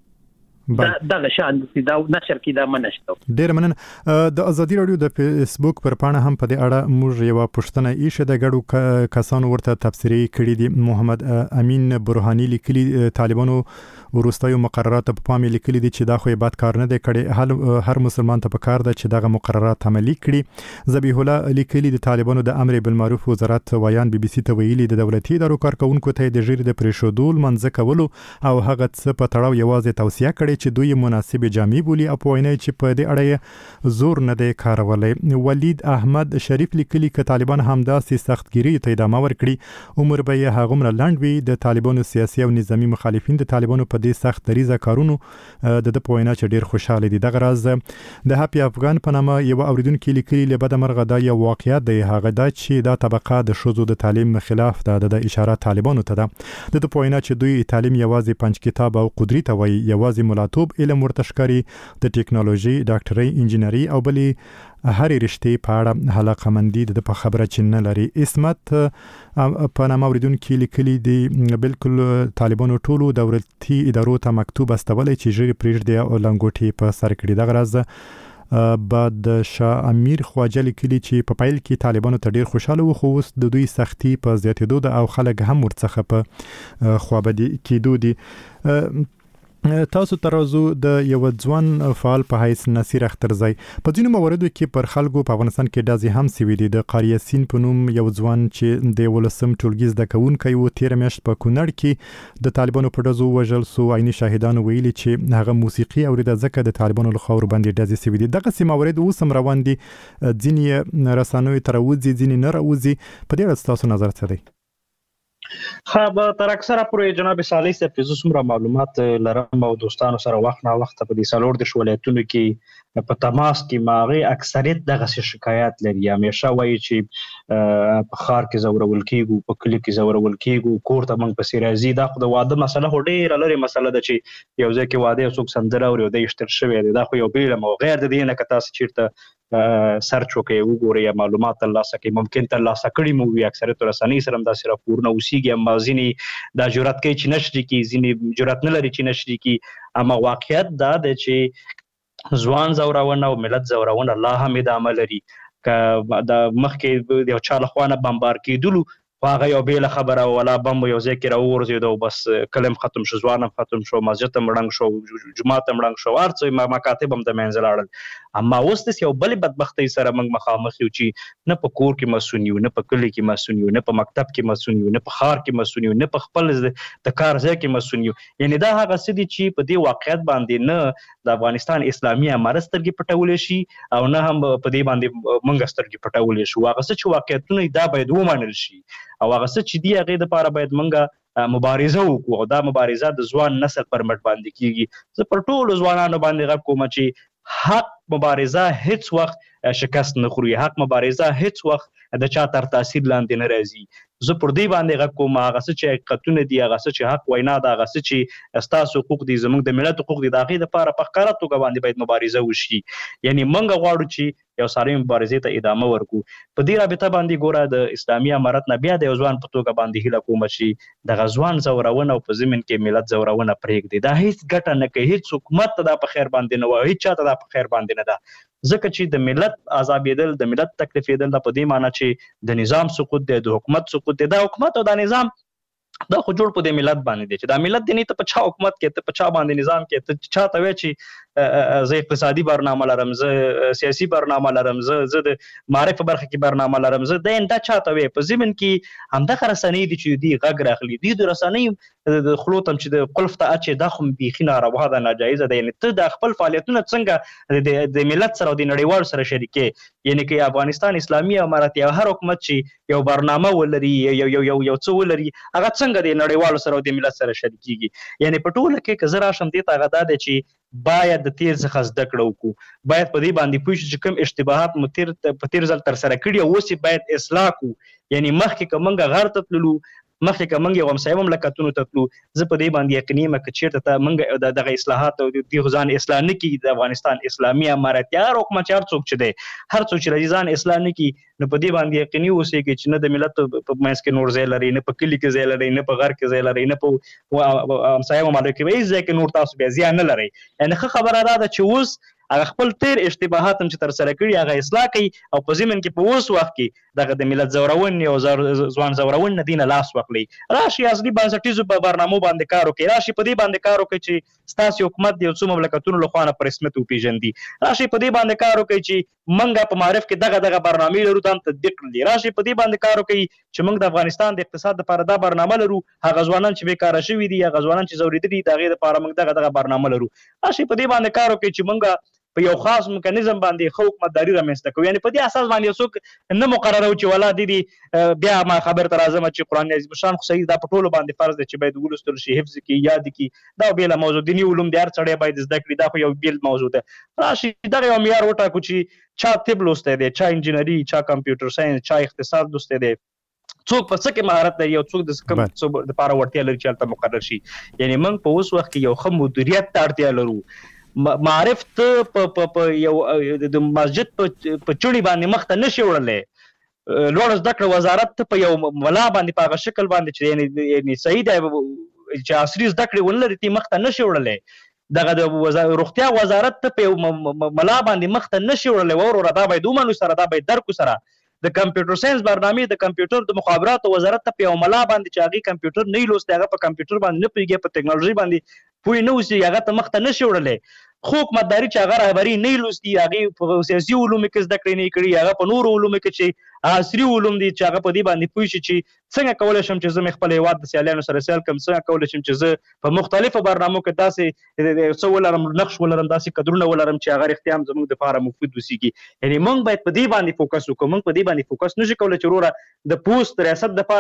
دغه شان دا نشر کې دا منشته. ډیر مننه. د ازادي رادیو د فیسبوک پر پاڼه هم په دې اړه موږ یو پوښتنه ایښه د ګډو کسانو ورته تفسیری کړی دي. محمد امین برهانی لیکلي طالبانو وروستیو مقررات په پام لیکلي دي چې دا خو بد کار نه دی کړی، هر مسلمان ته پکار ده چې دغه مقررات عملي کړي. ذبیح الله لیکلي د طالبانو د امر بالمعروف وزارت ویان بي بي سي ته ویلي د دولتي ادارو کارکونکو ته د ژیړ د پریښودول منځ کولو او هغه څه په تړاو یوازې توصیه کړي چې دوی مناسب جامې بولي او په ویني چې په دې اړه زور نه دی کارولای. ولید احمد شریف لیکلي ک طالبان همداسې سختګیری ته ادامه ورکړي، عمر به هغه مر لاندوي. د طالبانو سیاسي او نظامی مخالفین د طالبانو په دې سخت دریزه کارونو د پوینه چې ډیر خوشاله دي. دغه راز د هپی افغان په نامه یو اوریدونکو لیکلي له بده مرغه دا یو واقعیت دی، هغه دا چې دا طبقه د شوزو د تعلیم خلاف د اشاره طالبانو ته ده. د پوینه چې دوی تعلیم یوازې پنځ کتاب او قدرت وایي، یوازې ملاتوب علم ورتشکري د ټیکنالوژي، ډاکټري، انجینری او بلی هرې رشتې په اړه علاقمندي د په خبره چې نه لري. اسمت په نامه اوریدونکو لیکلي دي بالکل طالبانو ټولو دولتي ادارو ته مکتوب استولای چې ژر پریږدي او لنګوټي په سر کړي. دغه راز بعد شاه امیر خواجه لیکلي چې په پایل کې طالبانو ته ډیر خوشاله وو، خو اوس د دوی سختي په زیاتېدو ده او خلک هم ورڅخه په خوابدي کېدو دي. تاسو ترازو د یو ځوان فعال په حیث نصیر اخترزی په ځینو مواردو کې پر خلکو په افغانستان کې دازي هم سوي دي. د قاری یاسین په نوم یو ځوان چې د ولسم ټولګي زده کوونکی و 13 میاشت په کونړ کې د طالبانو په دزو وژل سو. عیني شاهدانو ویلي چې هغه موسیقي اورېده ځکه د طالبانو له خوا باندې دازي سوي دي. دغه سیمه ورید اوس هم روان دي، ځینې رسنوي تروځي ځینې نه راوځي. په دې اړه تاسو نظر څه دی؟ به تر اکثره پورې جناب صالح صاحب چې زه څومره معلومات لرم او دوستانو سره وخت نه وخت په دې 14 ولایتونو کې په تماس کې ماغه اکثریت دغه شکایت لري. همیشه وایي چې په خار کې زورول کیږي، په کلی کې زورول کیږي، کور ته موږ پسې راځي. دا خو د واده مسله هو ډېره لري مسله ده چې یو ځای کې واده څوک سندره اوري او د اشتر شوی دی. دا خو یو بیل مو غیر د دې نه که تاسو چیرته سرچ وکړئ وګورئ یا معلومات ترلاسه کړئ، ممکن ترلاسه کړي مو وي. اکثریت رسنۍ سره هم داسې راپورونه اوسېږي، اما ځینې دا جرأت کوي چې نشر کړي، ځینې جرأت نه لري چې نشر کړي. اما واقعیت دا دی چې ځوان زورونه او ملت زورونه لا هم ادامه لري. که د مخکې یو چا له خوا نه بمبار کېدلو خو هغه یو بیله خبره ولا بم یو ځای کې راوغورځېد او بس کلم ختم شو، ځوان هم ختم شو، مسجد هم ړنګ شو، جومات هم ړنګ شو، هر څه مکاتب هم د منځه لاړل. اما اوس داسې یو بلې بدبختۍ سره موږ مخامخ یو چې نه په کور کې مسؤون یو، نه په کلي کې مسؤون یو، نه په مکتب کې مسؤون یو، نه په ښار کې مسؤون یو، نه په خپل د کار ځای کې مسؤون یو. یعنې دا هغه څه دي چې په دې واقعیت باندې نه د افغانستان اسلامي امارت سترګې پټولی شي او نه هم په دې باندې موږ سترګې پټولی شو. هغه څه چې واقعیتونه دا باید ومنل شي او هغه څه چې دي هغې دپاره باید موږ مبارزه وکړو او دا مبارزه د ځوان نسل پر مټ باندې کیږي. زه پر ټولو ځوانانو باندې غږ کوم چې حق مبارزه هیڅ وخت شکست نه خوري، حق مبارزه هیڅ وخت د چا تر تاثیر لاندې نه راځي. زه پر دې باندې غږ کوم هغه څه چې حقیقتونه دي، هغه څه چې حق وینا ده، هغه څه چې ستاسو حقوق دي، زموږ د ملت حقوق دي، د هغې دپاره په ښکاره توګه باندې باید مبارزه وشي. یعنې موږ غواړو چې یو سالمې مبارزې ته ادامه ورکړو. په دې رابطه باندې ګوره د اسلامي امارت نه بیا د یو ځوان په توګه باندې هیله کوم چې دغه ځوان زورونه او په ضمن کې ملت زورونه پرېږدي. دا هیڅ ګټه نه کوي، هیڅ حکومت ته دا په خیر باندې نه وایي، هیڅ چا ته دا په خیر باندې نه ده. ځکه چې د ملت عذابېدل، د ملت تکلیفېدل دا په دې معنی چې د نظام سقوط دی، د حکومت سقوط دی. دا حکومت او دا نظام دا خو جوړ په دې ملت باندې دی چې دا ملت دی نه ته په چا حکومت کې، ته په چا باندې نظام کې، ته چا ته وایې چې زه اقتصادي برنامه لرم، زه سیاسي برنامه لرم، زه د معارف په برخه کې برنامه لرم، زه دا چا ته وایې. په ضمن کې همدغه رسنۍ دي چې دوی غږ راخلي، دوی د رسنۍ د خولو ته چې د قلف ته اچي دا خو بیخي ناروا ده، ناجایزه ده. یعنې ته د خپل فعالیتونه څنګه د ملت سره او د نړیوالو سره شریکې؟ یعنې که افغانستان اسلامي امارت یا هر حکومت چې یو برنامه ولري، یو څه ولري، هغه څنګه د نړیوالو سره او د ملت سره شریکېږي؟ یعنې په ټوله کې که زه راشم دې ته هغه دا دی چې باید د تیر څخه زده کړه وکړو، باید په دې باندې پوه شو چې کوم اشتباهات مو په تیر ځل ترسره کړي او اوس یې باید اصلاح کړو. یعنې مخکې که موږ غر ته تللو، مخکې که موږ یو همسایه مملکتونو ته تلو، زه په دې باندې یقیني یم که چېرته ته موږ دغه اصلاحات او دغه ځان اصلاح نه کړي، د افغانستان اسلامي امارت یا هر حکومت چې هر څوک چې دی، هر څوک چې راځي ځان اصلاح نه کړي، نو په دې باندې یقیني اوسېږي چې نه د ملت په منځ کې نور ځای لري، نه په کلي کې ځای لري، نه په غر کې ځای لري، نه په همسایه مملکت کې هېڅ ځای کې نور تاسو بیا زیان نه لرئ. یعنې ښه خبره دا ده چې اوس هغه خپل تیر اشتباهات هم چې ترسره کړي هغه اصلاح کوي او په ضمن کې په اوس وخت کې دغه د ملت زورونې او ځوان زورونې نه دي نه لاس واخلي. راشي اصلي بنسټیزو برنامو باندې کار وکړي، راشي په دې باندې کار وکړي چې ستاسو حکومت د یو څو مملکتونو له خوا نه په رسمیت وپېژندي، راشي په دې باندې کار وکړي چې موږ په معارف کې دغه برنامې لرو ته هم تطبیق کړي، راشي په دې باندې کار وکړي چې موږ د افغانستان د اقتصاد لپاره دا برنامه لرو، هغه ځوانان چې بیکاره شوي دي، هغه ځوانان چې زورېدلي دي، د هغې لپاره موږ دغه برنامه لرو، راشي په دې باندې کار وکړي چې موږ په یو خاص میکانیزم باندې ښه حکومتداري رامنځته کوو. یعنې په دې اساس باندې یو څوک نه مقررو چې ولا دي بیا ما خبر ته راځم چې قرآن عظیم الشان خو صحیح دا په ټولو باندې فرض دی چې باید ولوستل شي، حفظ کړي، یاد کړي، دا بېله موضوع دیني علوم دی، هر سړی باید زده کړي، دا خو یو بېل موضوع ده. راشي دغه یو معیار وټاکو چې چا طب لوستی دی، چا انجینري، چا کمپیوټر ساینس، چا اقتصاد لوستی دی، څوک په څه کې مهارت لري، یو څوک د کوم څه دپاره وړتیا لري چې هلته مقرر شي. یعنې موږ په اوس وخت کې یو ښه مدیریت ته اړتیا لرو. معارف ته په یو د مسجد په چوڼي باندې مخ ته نشي وړلی، لوړ زده کړه وزارت ته په یو ملا باندې په هغه شکل باندې چې یعنې صحیح دی چې عصري زده کړې ونه لري تی مخ ته نشي وړلی، دغه د روغتیا وزارت ته په یو ملا باندې مخ ته نشي وړلی. وروره دا باید ومنو سره، دا باید درکو سره. د کمپیوټر ساينس برنامې د کمپیوټر د مخابراتو وزارت ته په یو ملا باندې چې هغې کمپیوټر نه لوستی، هغه په کمپیوټر باندې نه پوهېږي، په ټکنالوژي باندې پوه نه اوسي، هغه ته مخ ته نشي وړلی. خو حکومتداري چې هغه رهبري نه لوستي، هغې په سیاسي علومو کې زده کړې نه کړي، هغه په نورو علومو کې چې عصري علوم دي چې هغه په دې باندې پوه شي چې څنګه کولی شم چې زه مې خپل هېواد د سیالانو سره سیال کړم، څنګه کولی شم چې زه په مختلفو برنامو کې داسې څه ولرم، نقش ولرم، داسې کدرونه ولرم چې هغه رښتیا هم زموږ دپاره مفید اوسېږي. یعنې موږ باید په دې باندې فوکس وکړو. موږ په دې باندې فوکس نشو کولی چې وروره د پوست ریاست دپاره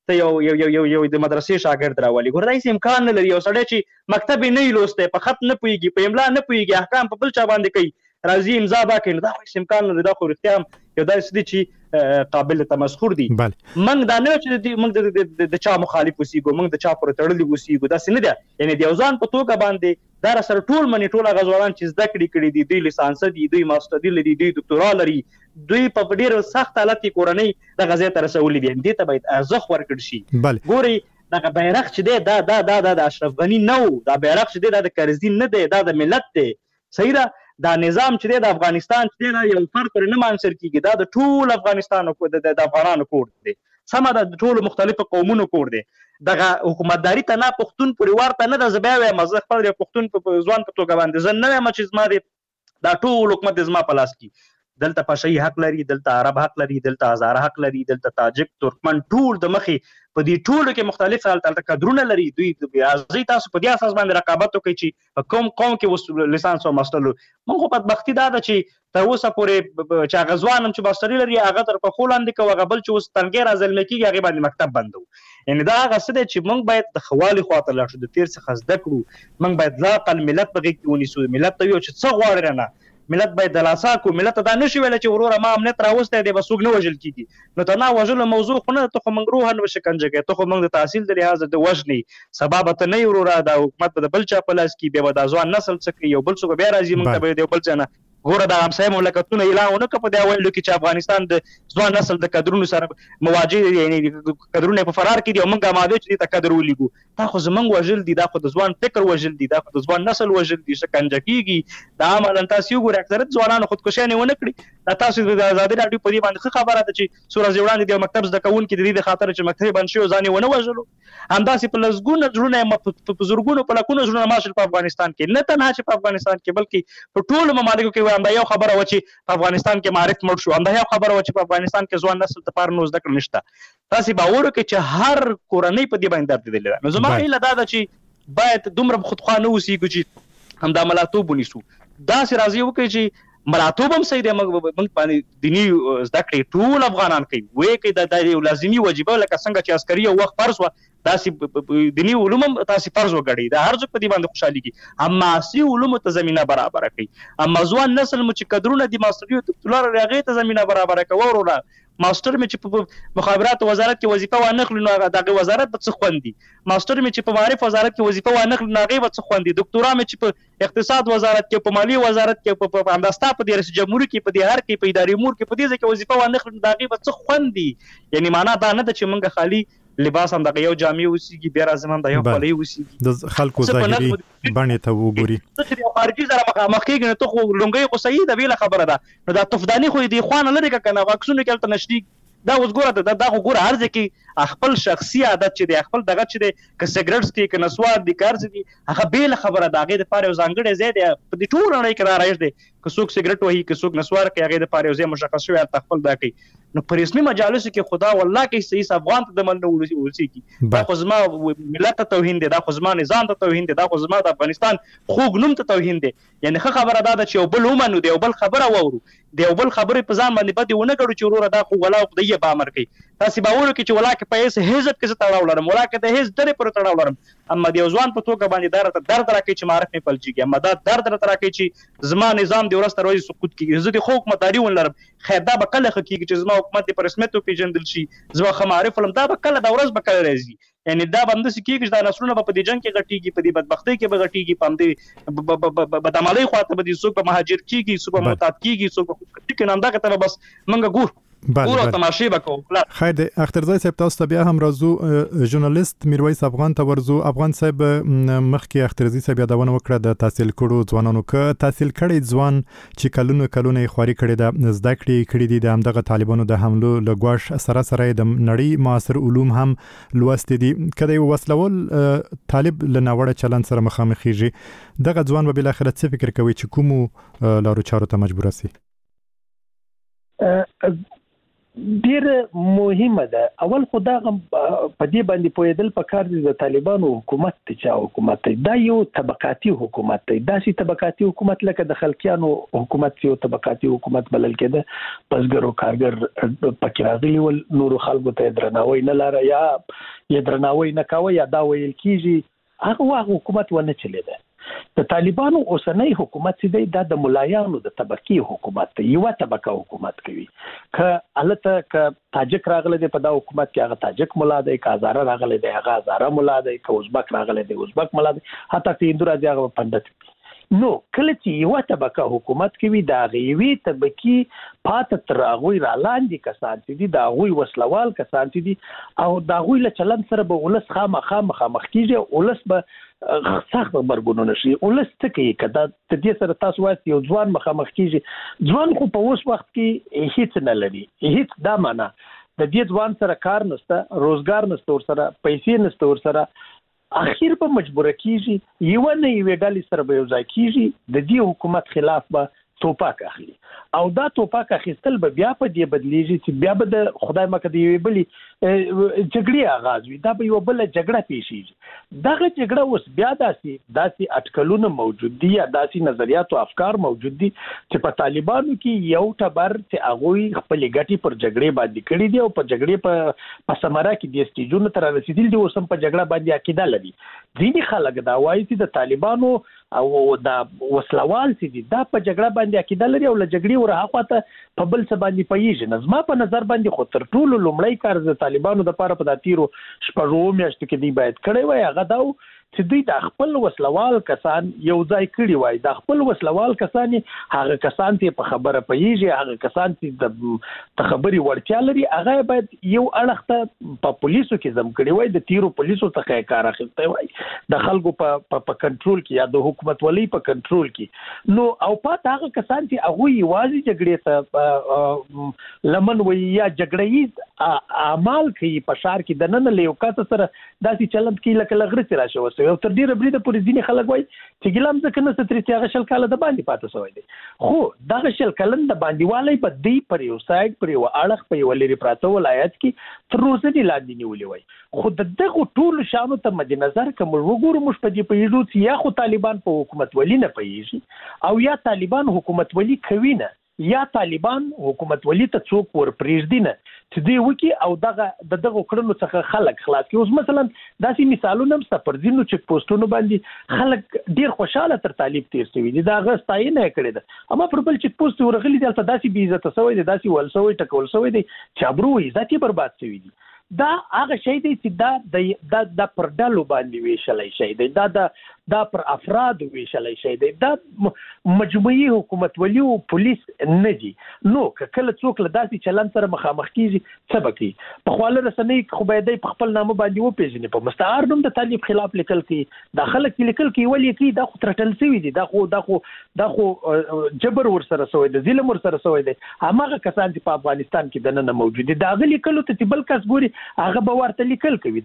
ته یو د مدرسې شاګرد راولي ګوره دا هیڅ امکان نه لري یو سړی چې مکتب یې نه لوستی په خط نه پوهېږي په املا نه پوهېږي احکام په بل چا باندې کوي راځي امضا به کوي نو دا خو هیڅ امکان نه لري دا خو رښتیا هم یو داسې دي چې قابل تمسخر دي موږ دا نه چې موږ د چا مخالف اوسېږو موږ د چا پورې تړلي اوسېږو داسې نه ده یعنې د یو ځان په توګه باندې دا سره ټول مني ټول هغه ځوانان چې زده کړې کړي دي دوی لیسانسه دي دوی ماسټري لري دوی دکتورا لري دوی په ډېر سخت حالت کې کورنۍ دغه ځای ته رسولي دي دې ته باید ارزښت ورکړل شي ګورئ دغه بیرغ چې دی دا د اشرف غني نه و دا بیرغ چې دی دا د کرزي نه دی دا د ملت دی صحیح ده دا نظام چې دی د افغانستان چې دی یو فرد پرې نه منصر کېږي دا د ټول افغانستان د افغانانو کور دی سمه ده د ټولو مختلفو قومونو کور دی دغه حکومتداري ته نه پښتون پورې ورته نه ده زه بیا وایم زه خپل د پښتون په ځوان په توګه باندې زه نه وایم چې زما دا ټول حکومت زما په لاس کې دلته پشهي حق لري دلته عرب حق لري دلته هزاره حق لري دلته تاجک ترکمن ټول د مخې په دې ټولو کې مختلف هلته کادرونه لري دوی راځي تاسو په دې اساس باندې رقابت وکړئ چې په کوم قوم کې لیسانس او ماسټر موږ خو بدبختي دا ده چې تر اوسه پورې چې هغه ځوان هم چې ماسټري لري هغه تر پښو لاندې کوي هغه بل چې اوس تنګې راځلمه کېږي هغې باندې مکتب بندوو یعنې دا هغه څه دی چې موږ باید د ښه والي خواته لاړ شو د تېر څخه زده کړو موږ باید لا اقل ملت په غېږ کې ونیسو ملت ته ویو چې څه غواړې رانه ملت باید د لاسا کو ملت ته دا نشي ویلی چې وروره ما امنیت راوستی دی به څوک نه وژل کېږي نو تنها وژلو موضوع خو نه ده ته خو موږ روحاً وشکنجه کوې ته خو موږ د تحصیل د لحاظه د وژنې سبا به ته نه یې وروره دا حکومت به د بل چا په لاس کې بیا به دا ځوان نسل څه کوي یو بل څوک بیا راځي موږ ته به د یو بل څه نه ګوره د همسایه مملکتونه اعلان ونه کړه په دې اوایلو کې چې افغانستان د ځوان نسل د کدرونو سره مواجه یعنې کدرونه په فرار کې دي او موږ اماده چې دې ته کدر ولیږو دا خو زموږ وژل دي دا خو د ځوان فکر وژل دي دا خو د ځوان نسل وژل دي شکنجه کېږي دا عملاً تاسو وګورئ اکثریت ځوانانو خودکشیانې ونه کړي دا تاسو د ازادي راډیو په دې باندې ښه خبره ده چې څو ورځې وړاندې د یو مکتب زده کوونکي د دې د خاطر چې مکتب بند شوی ځان یې ونه وژلو همداسې په لسګونه زړونه په زرګونو په لکونو زړونه ماشل په افغانستان کې نه تنها چې په افغانستان کې بلکې په ټولو ممالکو کې همدا یو خبره وه چې په افغانستان کې معرف مړ شو همدا یو خبره وه چې په افغانستان کې ځوان نسل لپاره نو زده کړه نشته تاسې باور وکړئ چې هر کورنۍ په دې باندې درد لیدلې ده نو زما هیله دا ده چې باید دومره خودخواه نه اوسېږو چې همدا ملاتوب ونیسو داسې راځي وکړئ چې ملاتوب هم صحیح دی موږ باندې دیني زده کړې ټول افغانان کوي ویې کوي دا یو لازمي وجیبه لکه څنګه چې عسکري یو وخت فرض وه داسې دیني علوم هم تاسې فرض وګڼئ دا هر څوک په دې باندې خوشحالېږي اما عصري علومو ته زمینه برابره کوي اما ځوان نسل مو چې کدرونه دي ماسټري او دکتورا لري هغې ته زمینه برابره کوه وروره ماسټر مې چې په مخابراتو وزارت کې وظیفه وانخلي نو دغه وزارت به څه خوند دي ماسټر مې چې په معارف وزارت کې وظیفه وانخلي نو هغې به څه خوند دي دکتورا مې چې په اقتصاد وزارت کې په مالي وزارت کې په همدا ستا په دې رئیس جمهور کې په دې هر کې په ادارې امور کې په دې ځای کې وظیفه وانخلي نو د هغې به څه خوند دي یعنې معنا دا نه ده چې موږ خالي لباس هم دغه یو جامې اوسېږي بیا راځم هم د یو خولۍ اوسېږي د خلکو ظاهري بڼې ته وګوري څه چې د خارجي سره مخامخ کېږي نو ته خو لونګۍ خو صحیح ده بېله خبره ده نو دا تفداني خو یې دې خوا نه لرې که که نه عکسونو کې هلته نشتېږي دا اوس ګوره دا خو ګوره هر ځای کې خپل شخصي عادت چې دی خپل دغه چې دی که سګرټ څکي که نسوار دي که هر څه دي هغه بېله خبره ده هغې دپاره یو ځانګړی ځای دی په دې ټول نړۍ کې دا رایج دی که څوک سګرټ وهي که څوک نسوار کوي هغې دپاره یو ځای مشخص شوی هلته خپل دا کوي نو په رسمي مجالسو کې خدا والله کې صحیح افغان ته د مل نه اوسېږي دا خو زما ملت ته توهین دی دا خو زما نظام ته توهین دی دا خو زما د افغانستان خوږ نوم ته توهین دی یعنې ښه خبره دا ده چې یو بل ومنو د یو بل خبره واورو د یو بل خبرې په ځان باندې بدې ونه کړو چې وروره دا خو ولا خدای یې به امر کوي تاسې باور وکړئ چې ولا کې په هېڅ حزب کې زه تړاو لرم ولا کې د هېڅ ډلې پورې تړاو لرم اما د یو ځوان په توګه باندې دا راته درد راکوي چې معرف مې پلجېږي اما دا درد راته راکوي چې زما نظام د ورځ تر ورځې سقوط کېږي زه د ښه حکومتداري ونه لرم خیر دا به کله ښه کېږي چې زما حکومت دې په رسمیت وپېژندل شي زه به ښه معرف ولم دا به کله دا ورځ به کله راځي یعنې دا به همداسې کېږي چې دا نسلونه به په دې جنګ کې غټېږي په دې بدبختۍ کې به غټېږي په همدې بدعملۍ خواته به دي څوک به مهاجر کېږي څوک به مرتاد کېږي څوک به کېږي نو همدغه ته به بس موږ ګورو ګوره تماشې به کوو خیر دی اخترزی صاحب تاسو ته بیا هم راځو ژورنالیست میرویس افغان ته ورځو افغان صاحب مخکې اخترزی صاحب یادونه وکړه د تحصیل کړو ځوانانو که تحصیل کړی ځوان چې کلونه یې خواري کړې ده زده کړې کړي دي د همدغه طالبانو د حملو له ګواښ سره د نړۍ معاصر علوم هم لوستي دي که د یو وسلوال طالب له ناوړه چلند سره مخامخېږي دغه ځوان به بالاخره څه فکر کوي چې کومو لارو چارو ته مجبوره سي ډیر مهمه ده. اول خدا په دې باندې پوهېدل پکار دي د طالبانو حکومت ته چا حکومت دی. دا یو طبقاتي حکومت دی. داسې طبقاتي حکومت لکه د خلکیانو حکومت یو طبقاتي حکومت بلل کېده. بزګر او کارګر پکې راغلي ول، نورو خلکو ته درناوی نه لاره یا درناوی نه کاوه یا دا ویل کېږي هغه حکومت ونه چلېده. د طالبانو اوسنۍ حکومت چې دی دا د ملایانو د طبقې حکومت دی. یوه طبقه حکومت کوي. که الته که تاجک راغلی دی په دا حکومت کې هغه تاجک ملا دی، که هزاره راغلی دی هغه هزاره ملا دی، که ازبک راغلی دی ازبک ملا دی، حتی که هندو راځي هغه پندت. نو کله چې یوه طبقه حکومت کوي د هغې یوې طبقې پاته تر هغوی رالاندې کسان چې دي د هغوی وسلوال کسان چې دي او د هغوی له چلند سره به ولس خامخا مخامخ کېږي. ولس به سخت غبرګونونه شي. ولس څه کوي که د دې سره تاسو وایاست یو ځوان مخامخ کېږي، ځوان خو په اوس وخت کې هیڅ نه لري، هیڅ. دا معنا د دې ځوان سره کار نشته، روزګار نشته، ورسره پیسې نشته، ورسره اخیر په مجبوره کیږي یو نه یو ډلې سره به یو ځای کیږي، د دې حکومت خلاف به توپاک اخلي او دا توپاک اخیستل به بیا په دې بدلیږي چې بیا به د خدای مکه د یوې بلې جګړې آغاز وي. دا به یو بله جګړه پیښیږي. دغه جګړه اوس بیا داسې اټکلونه موجود دي یا داسې نظریات او افکار موجود دي چې په طالبانو کې یو ټبر چې هغوی خپلې ګټې پر جګړې باندې کړي دي او په جګړې په ثمره کې د سټیجونو ته رارسېدلي دي، اوس هم په جګړه باندې عقیده لري. ځینې خلک دا وایي چې د طالبانو او دا وسلوال چې دي دا په جګړه باندې عقیده لري او له جګړې ورهاخوا ته په بل څه باندې پوهېږي نه. زما په نظر باندې خو تر ټولو لومړی کار د طالبانو دپاره په دا تیرو شپږو میاشتو کې دوی باید کړی وای هغه دا چې دوی د خپل وسلوال کسان یو ځای کړي وای. د خپل وسلوال کسان هغه کسان ته په خبره پوهېږي، هغه کسان چې د خبرې وړتیا لري هغه باید یو اړخ ته په پولیسو کې ضم کړي وای، د تیرو پولیسو څخه یې کار اخیستی وای، د خلکو په کنټرول کې یا د حکومتولۍ په کنټرول کې. نو او پات هغه کسان چې هغوی یوازې جګړې ته لمن وي یا جګړه ییز اعمال کوي په ښار کې دننه له یو کس سره داسې چلند کوي لکه لغړه چې راشي او تر ډیره بریده پورې ځینې خلک وایي چې ګیله هم ځکه نشته ترې چې هغه 100 کاله د باندې پاته شوی دی. خو دغه 100 کلن د باندې والی په دوی پر یو سایډ پر یو اړخ په یو لرې پراته ولایت کې تر روزنې لاندې نیولي وای. خو د دغو ټولو شیانو ته مد نظر که موږ وګورو موږ په دې پوهېږو چې یا خو طالبان په حکومتولي نه پوهېږي او یا طالبان حکومتولي کوي نه یا طالبان حکومتولي ته څوک ورپرېږدي نه چې دوی وکړي او دغه کړنو څخه خلک خلاص کړي. اوس مثلا داسې مثالونه هم شته پر ځینو چیک پوسټونو باندې خلک ډېر خوشحاله تر طالب تېر شوي دي، د هغه ستاینه یې کړې ده، اما پر بل چیک پوسټ ورغلي دي هلته داسې بې عزته شوی دی، داسې ول شوی ټکول شوی دی چې ابرو عزت یې برباد شوي دي. دا هغه شی دی چې دا پر ډلو باندې ویشلی شی دی، دا پر افراد ویشلی شی دی، دا مجموعي حکومتولي او پولیس نه دي. نو که کله څوک له داسې چلند سره مخامخ کېږي څه به کوي؟ پخواله رسنۍ خو باید دی په خپل نامه باندې وپېژني، په مستعار نوم د طالب خلاف لیکل کوي، دا خلک چې لیکل کوي ولې کوي؟ دا خو ترټل شوي دي، دا خو جبر ورسره شوی دی، ظلم ورسره شوی دی. هماغه کسان چې په افغانستان کې دننه موجود دي د هغه لیکلو ته چې بل کس ګوري هغه به ورته لیکل کوي.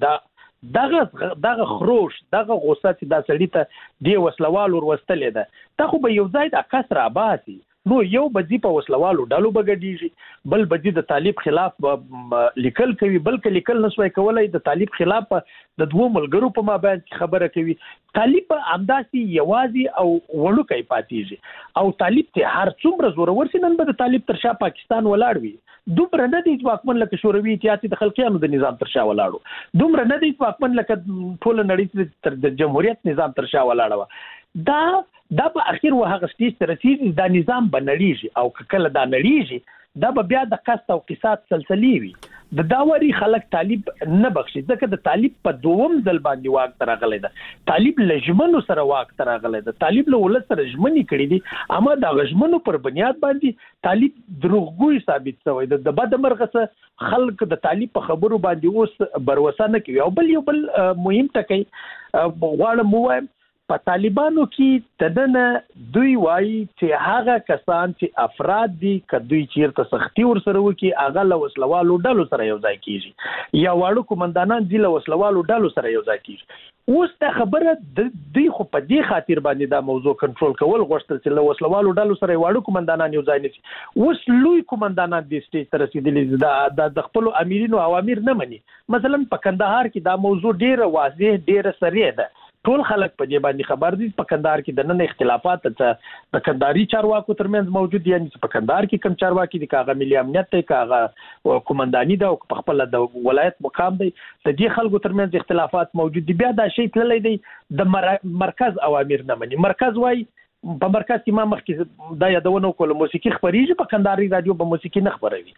دغه خروش دغه غوسه چې دا سړي ته دې وسلوال وروستلې ده دا خو به یو ځای د عکس راباسي. نو یو بځي په وسلوالو ډلو به ګډېږي، بل بځي د طالب خلاف لیکل کوي، بلکې لیکل نشوی کولی د طالب خلاف د دوو ملګرو په مابین خبره کوي. طالب همداسې یوازې او وړوکی پاتېږي او طالب ته هر څومره زورور سي نن به د طالب تر شا پاکستان ولاړ وي. دومره نه دی ځواکمن لکه شوروي اتحاد د خلقیانو د نظام تر شا ولاړو، دومره نه دی ځواکمن لکه ټوله نړۍ تر د جمهوریت نظام تر شا ولاړه وه. دا به اخر و هغه سټیج ته رسېږي دا نظام به نړېږي او که کله دا نړېږي دا به بیا د قصد او قصاص سلسلې وي. د داوري خلک طالب نه بخشي ځکه د طالب په دوم ځل باندې واک ته راغلی ده، طالب له ژمنو سره واک ته راغلی ده، طالب له ولس سره ژمنې کړي دي، اما د هغه ژمنو پر بنیاد باندې طالب دروغګوی ثابت شوی ده. د بده مرغه خلک د طالب په خبرو باندې اوس بروسه نه کوي. او بل یو بل مهم ټکی غواړم ووایم په طالبانو کې تدنه دوی وایي چې هغه کسان چې افراد دي که دوی چیرته سختي ورسره وکړي هغه له وسلوالو ډلو سره یو ځای کیږي یا واړه قومندانان دي له وسلوالو ډلو سره یو ځای کیږي. اوس دا خبره دوی خو په دې خاطر باندې دا موضوع کنټرول کول غوښتل چې له وسلوالو ډلو سره واړه قومندانان یو ځای نشي. اوس لوی قومندانان د سټیج ته رسیدلي د خپل امیرینو اوامر نه مني. مثلا په کندهار کې دا موضوع ډیره واضح ډیره سریه ده. ټول خلک په دې باندې خبر دي. په کندهار کې د نن اختلافات د کندهاري چارواکو ترمنځ موجود دي. یعنی په کندهار کې کم چارواکي دي کاغه ملي امنیت ته کاغه قومنداني ده او په خپل د ولایت مقام دی د دې خلکو ترمنځ اختلافات موجود دي. بیا دا شی تللی دی د مرکز اوامر نه مني. مرکز وای په مرکز کې ما مخکې دا یادونه وکړه موسیقي خبريږي په کندهاري رادیو په موسیقي نه خبروي.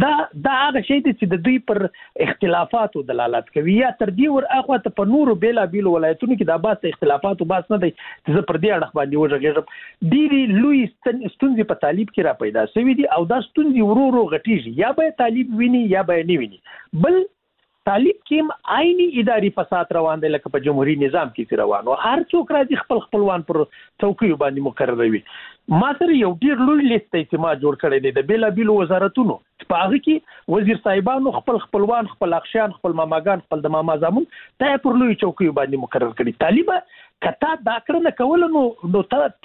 دا هغه شی دی چې د دوی پر اختلافاتو دلالت کوي یا تر دې ور اخوا ته په نورو بیلابیلو ولایتونو کې د باسه اختلافاتو باس نه دی چې زه پر دې اړه باندې وژغېږم. ډېری لوی ستونزې په طالب کې را پیدا شوې دي او دا ستونزې ورو ورو غټېږي یا به طالب ویني یا به نه ویني. بل طالب کې عیني اداري فساد روان دی لکه په جمهوریت نظام کې روان او هر څوک راځي خپلوان پر چوکیو باندې مقرروي. ما سره یو ډیر لوی لیست چې ما جوړ کړی دی د بیلابیلو وزارتونو په هغه کې وزیر صاحبانو خپلوان خپل اخشان خپل ماماګان خپل د ماما زامن ته پر لوی چوکیو باندې مقرر کړي. طالب کته دا کړنه کول نو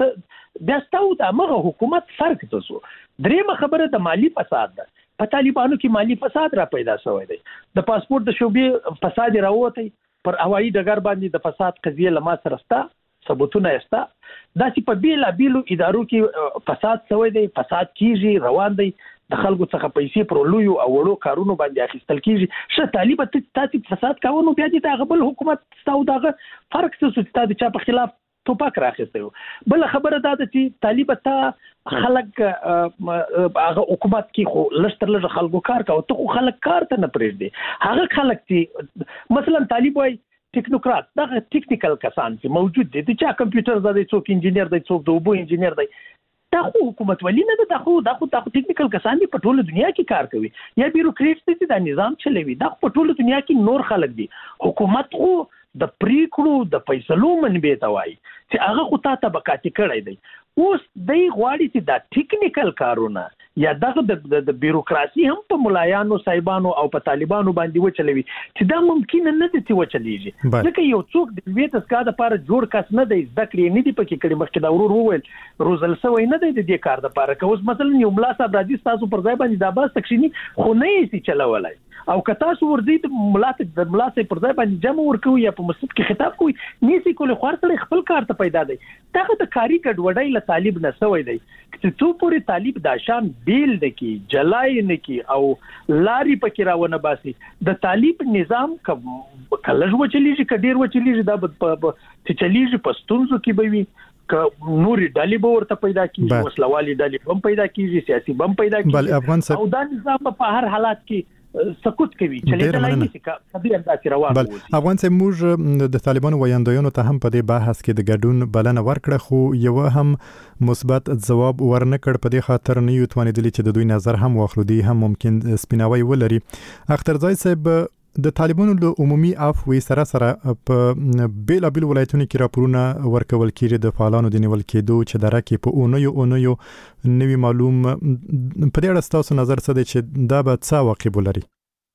ته بیا ستاسو د هغه حکومت فرق تاسو. درېمه خبره د مالی فساد ده. په طالبانو کې مالی فساد را پیدا شوی دی. د پاسپورت د شوبې فساد راوتی پر هوایي ډګر باندې د فساد قضیه لما سره ستا ثبوتونه استا. دا چې په بیلابیلو ادارو کې فساد شوی دی فساد کیږي روان دی د خلکو څخه پیسې پر لویو او وړو کارونو باندې اخیستل کیږي. شه طالب ته تاسو فساد کاوه بیا دې د غبل حکومت ستاسو دغه فرق څه ستاسو چا په خلاف توپک راخسته. بل خبره دا ده چې طالب ته خلک هغه حکومت کې خو لستر لږ خلکو کار کوي ته خو خلک کار ته نه پرېږدي. هغه خلک چې مثلا طالب وای ټیکنوکرات دغه ټیکنیکل کسان چې موجود دي چې کمپیوټر دی څوک انجینیر دی څوک د اوبو انجینیر دی دا خو حکومت ولی نه ده. دا خو ټیکنیکل کسان دي په ټوله دنیا کې کار کوي یا بیروکریټس دي چې دا نظام چلوي. دا په ټوله دنیا کې نور خلک دي. حکومت خو د پریکړو د فیصلو منبع ته وایي چې هغه خو تا طبقاتي کړی دی. اوس دی غواړي چې دا ټیکنیکل کارونه یا دغه د بیروکراسي هم په ملایانو صاحبانو او په طالبانو باندې وچلوي چې دا ممکن نه دي چې وچلیږي. ځکه یو څوک د ویټ اسکا د لپاره جوړ کس نه دی ذکر نه دی پکې کړي. مخکې دا ورور وویل روزل سوی نه دی د دې کار د لپاره که اوس مثلا یو ملا صاحب راځي تاسو پر ځای باندې دا باس تکشینی خو نه یې سي چلولای او که تاسو ورځي د ملا صاحب پر ځای باندې جمع ورکوي یا په مسجد کې خطاب کوي نیسی کول خو سره خپل کار ته پیدا دی. دغه د کاری ګډوډۍ له طالب نه سوی دی چې څو پورې طالب دا شان بیل دکی جلای نه کی او لاري پکې راونه باسي. د طالب نظام کله وچلیږي کډیر وچلیږي دا چې چلیږي پښتونزو کې به وي ک نوري ډالي به ورته پیدا کیږي وسلوالي ډالي هم پیدا کیږي سیاسي بم پیدا کیږي او دا نظام په هر حالات کې سکوت کوي چې لای نشي کبي انداز روان وي. افغان سه موږ د طالبانو ویاندویانو ته هم په دې بحث کې د ګډون بلنه ورکړه خو یو هم مثبت ځواب ورنکړ. په دې خاطر نه یو توانیدلی چې د دوی نظر هم واخلو دي هم ممکن سپیناوي ولري. اخترځای صاحب د طالبانو له عمومي عفو سره په بیلابیل ولایتونو کې راپورونه ورکول کیږي د فعالانو د نیول کېدو چې درکه په اونیو نوی معلوم په دې اړه تاسو نظر څه دی چې دا به څه واقع ولري؟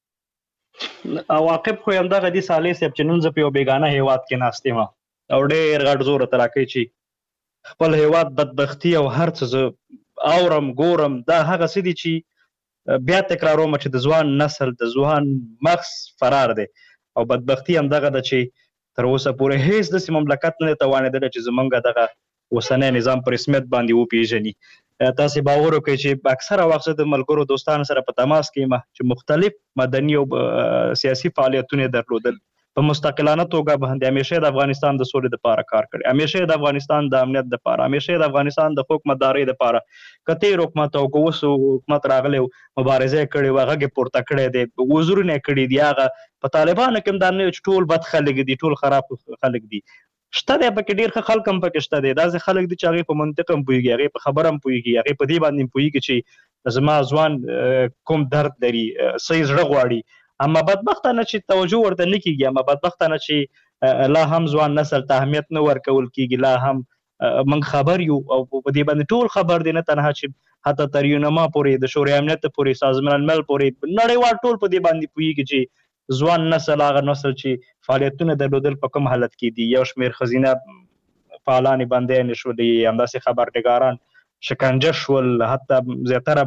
عواقب خو هم دغه دي سالي سپ چې نن ز په بیگانه هیواد کې ناشته ما او ډېر غټ زور تراکې چې خپل هیواد بدبختی او هر څه اورم ګورم دا هغه سدي چې بیا تکراروم چې د ځوان نسل د ځوان مغز فرار دی او بدبختی هم دغه د چې تر اوسه پورې هیڅ د مملکت نه توانیدل چې زمونږ دغه وسنه نظام پر رسمیت باندې وپیژني. تاسو باور وکړئ چې اکثره وخت د ملګرو دوستانو سره په تماس کې ما چې مختلف مدني او سیاسي فعالیتونه درلودل په مستقلانه توګه باندې همیشه د افغانستان د سولې لپاره کار کړی همیشه د افغانستان د امنیت لپاره همیشه د افغانستان د حکومتداري لپاره کته حکومت او کوسو حکومت راغلی مبارزه کړي واغه پورته کړي دي وزورونه کړي دی هغه په طالبانو کې د نه ټول بد خلک دي ټول خراب خلک دي شته د پکې ډیر خلک هم پکې شته دي دا خلک دي چې هغه په منطق هم پويږي هغه په خبر هم پويږي هغه په دې باندې پويږي چې زما ځوان کوم درد لري صحیح زړه غواړي اما بدبختانه چې توجه ورته نکېږي اما بدبختانه چې لا هم ځوان نسل ته اهمیت نه ورکول کیږي، لا هم من خبر یو او په دې باندې ټول خبر دي، نه تنها چې حتی تر یونما پورې د شورای امنیت پورې سازمان ملل پورې نړیوال ټول په دې باندې پوهیږي چې ځوان نسل هغه نسل چې فعالیتونه درلودل په کوم حالت کې دي. یو شمېر ښځینه فعالانې بندیانې شولې، همداسې خبرنګاران شکنجه شول، حتی زیاتره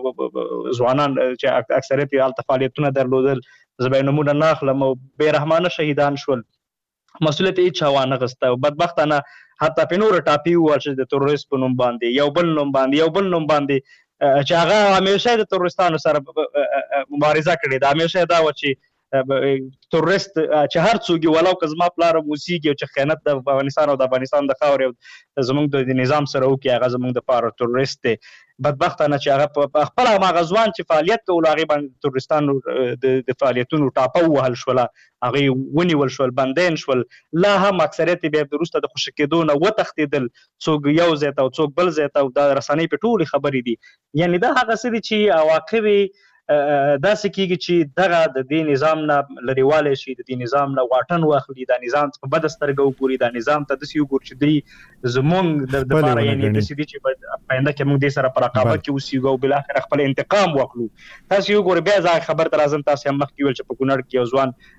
ځوانان چې اکثریت یې هلته فعالیتونه درلودل زه به یې نومونه نه اخلم او بېرحمانه شهیدان شول. مسؤلیت هیڅ چا وانه غسته او بدبختانه حتی په نور ټاپي وویل چې د تروریست په نوم باندې یو بل نوم باندې چې هغه همیشه د تروریستانو سره مبارزه کړې ده. همیشه دا و چې تروریست چې هر څوک ولو که زما پلار موسیږي چې خیانت د افغانستان او د افغانستان د خاورې زموږ د نظام سره وکړي، هغه زموږ دپاره تروریست دی. بدبختانه چې هغه په خپله هماغه ځوان چې فعالیت کول هغې باندې تروریستانو د فعالیتونو ټاپه ووهل شوله، هغې ونیول شول، بندیان شول. لا هم اکثریت بیا وروسته د خوشي کېدو نه وتښتېدل، څوک یو ځای ته او څوک بل ځای ته، او دا رسنۍ په ټولې خبرې دي. یعنې دا هغه څه دي چې عواقب داسې کېږي چې دغه د دې نظام نه لرې والی شي، د دې نظام نه واټن واخلي، دا نظام په بده سترګه وګوري، دا نظام ته داسې وګوري چې دوی زموږ دپاره یعنې داسې دي چې په آینده کې موږ دې سره په رقابت کې اوسېږو او بالاخره خپل انتقام واخلو. تاسې وګورئ، بیا زه خبر ته راځم، تاسې هم مخکې ویل چې په کونړ کې یو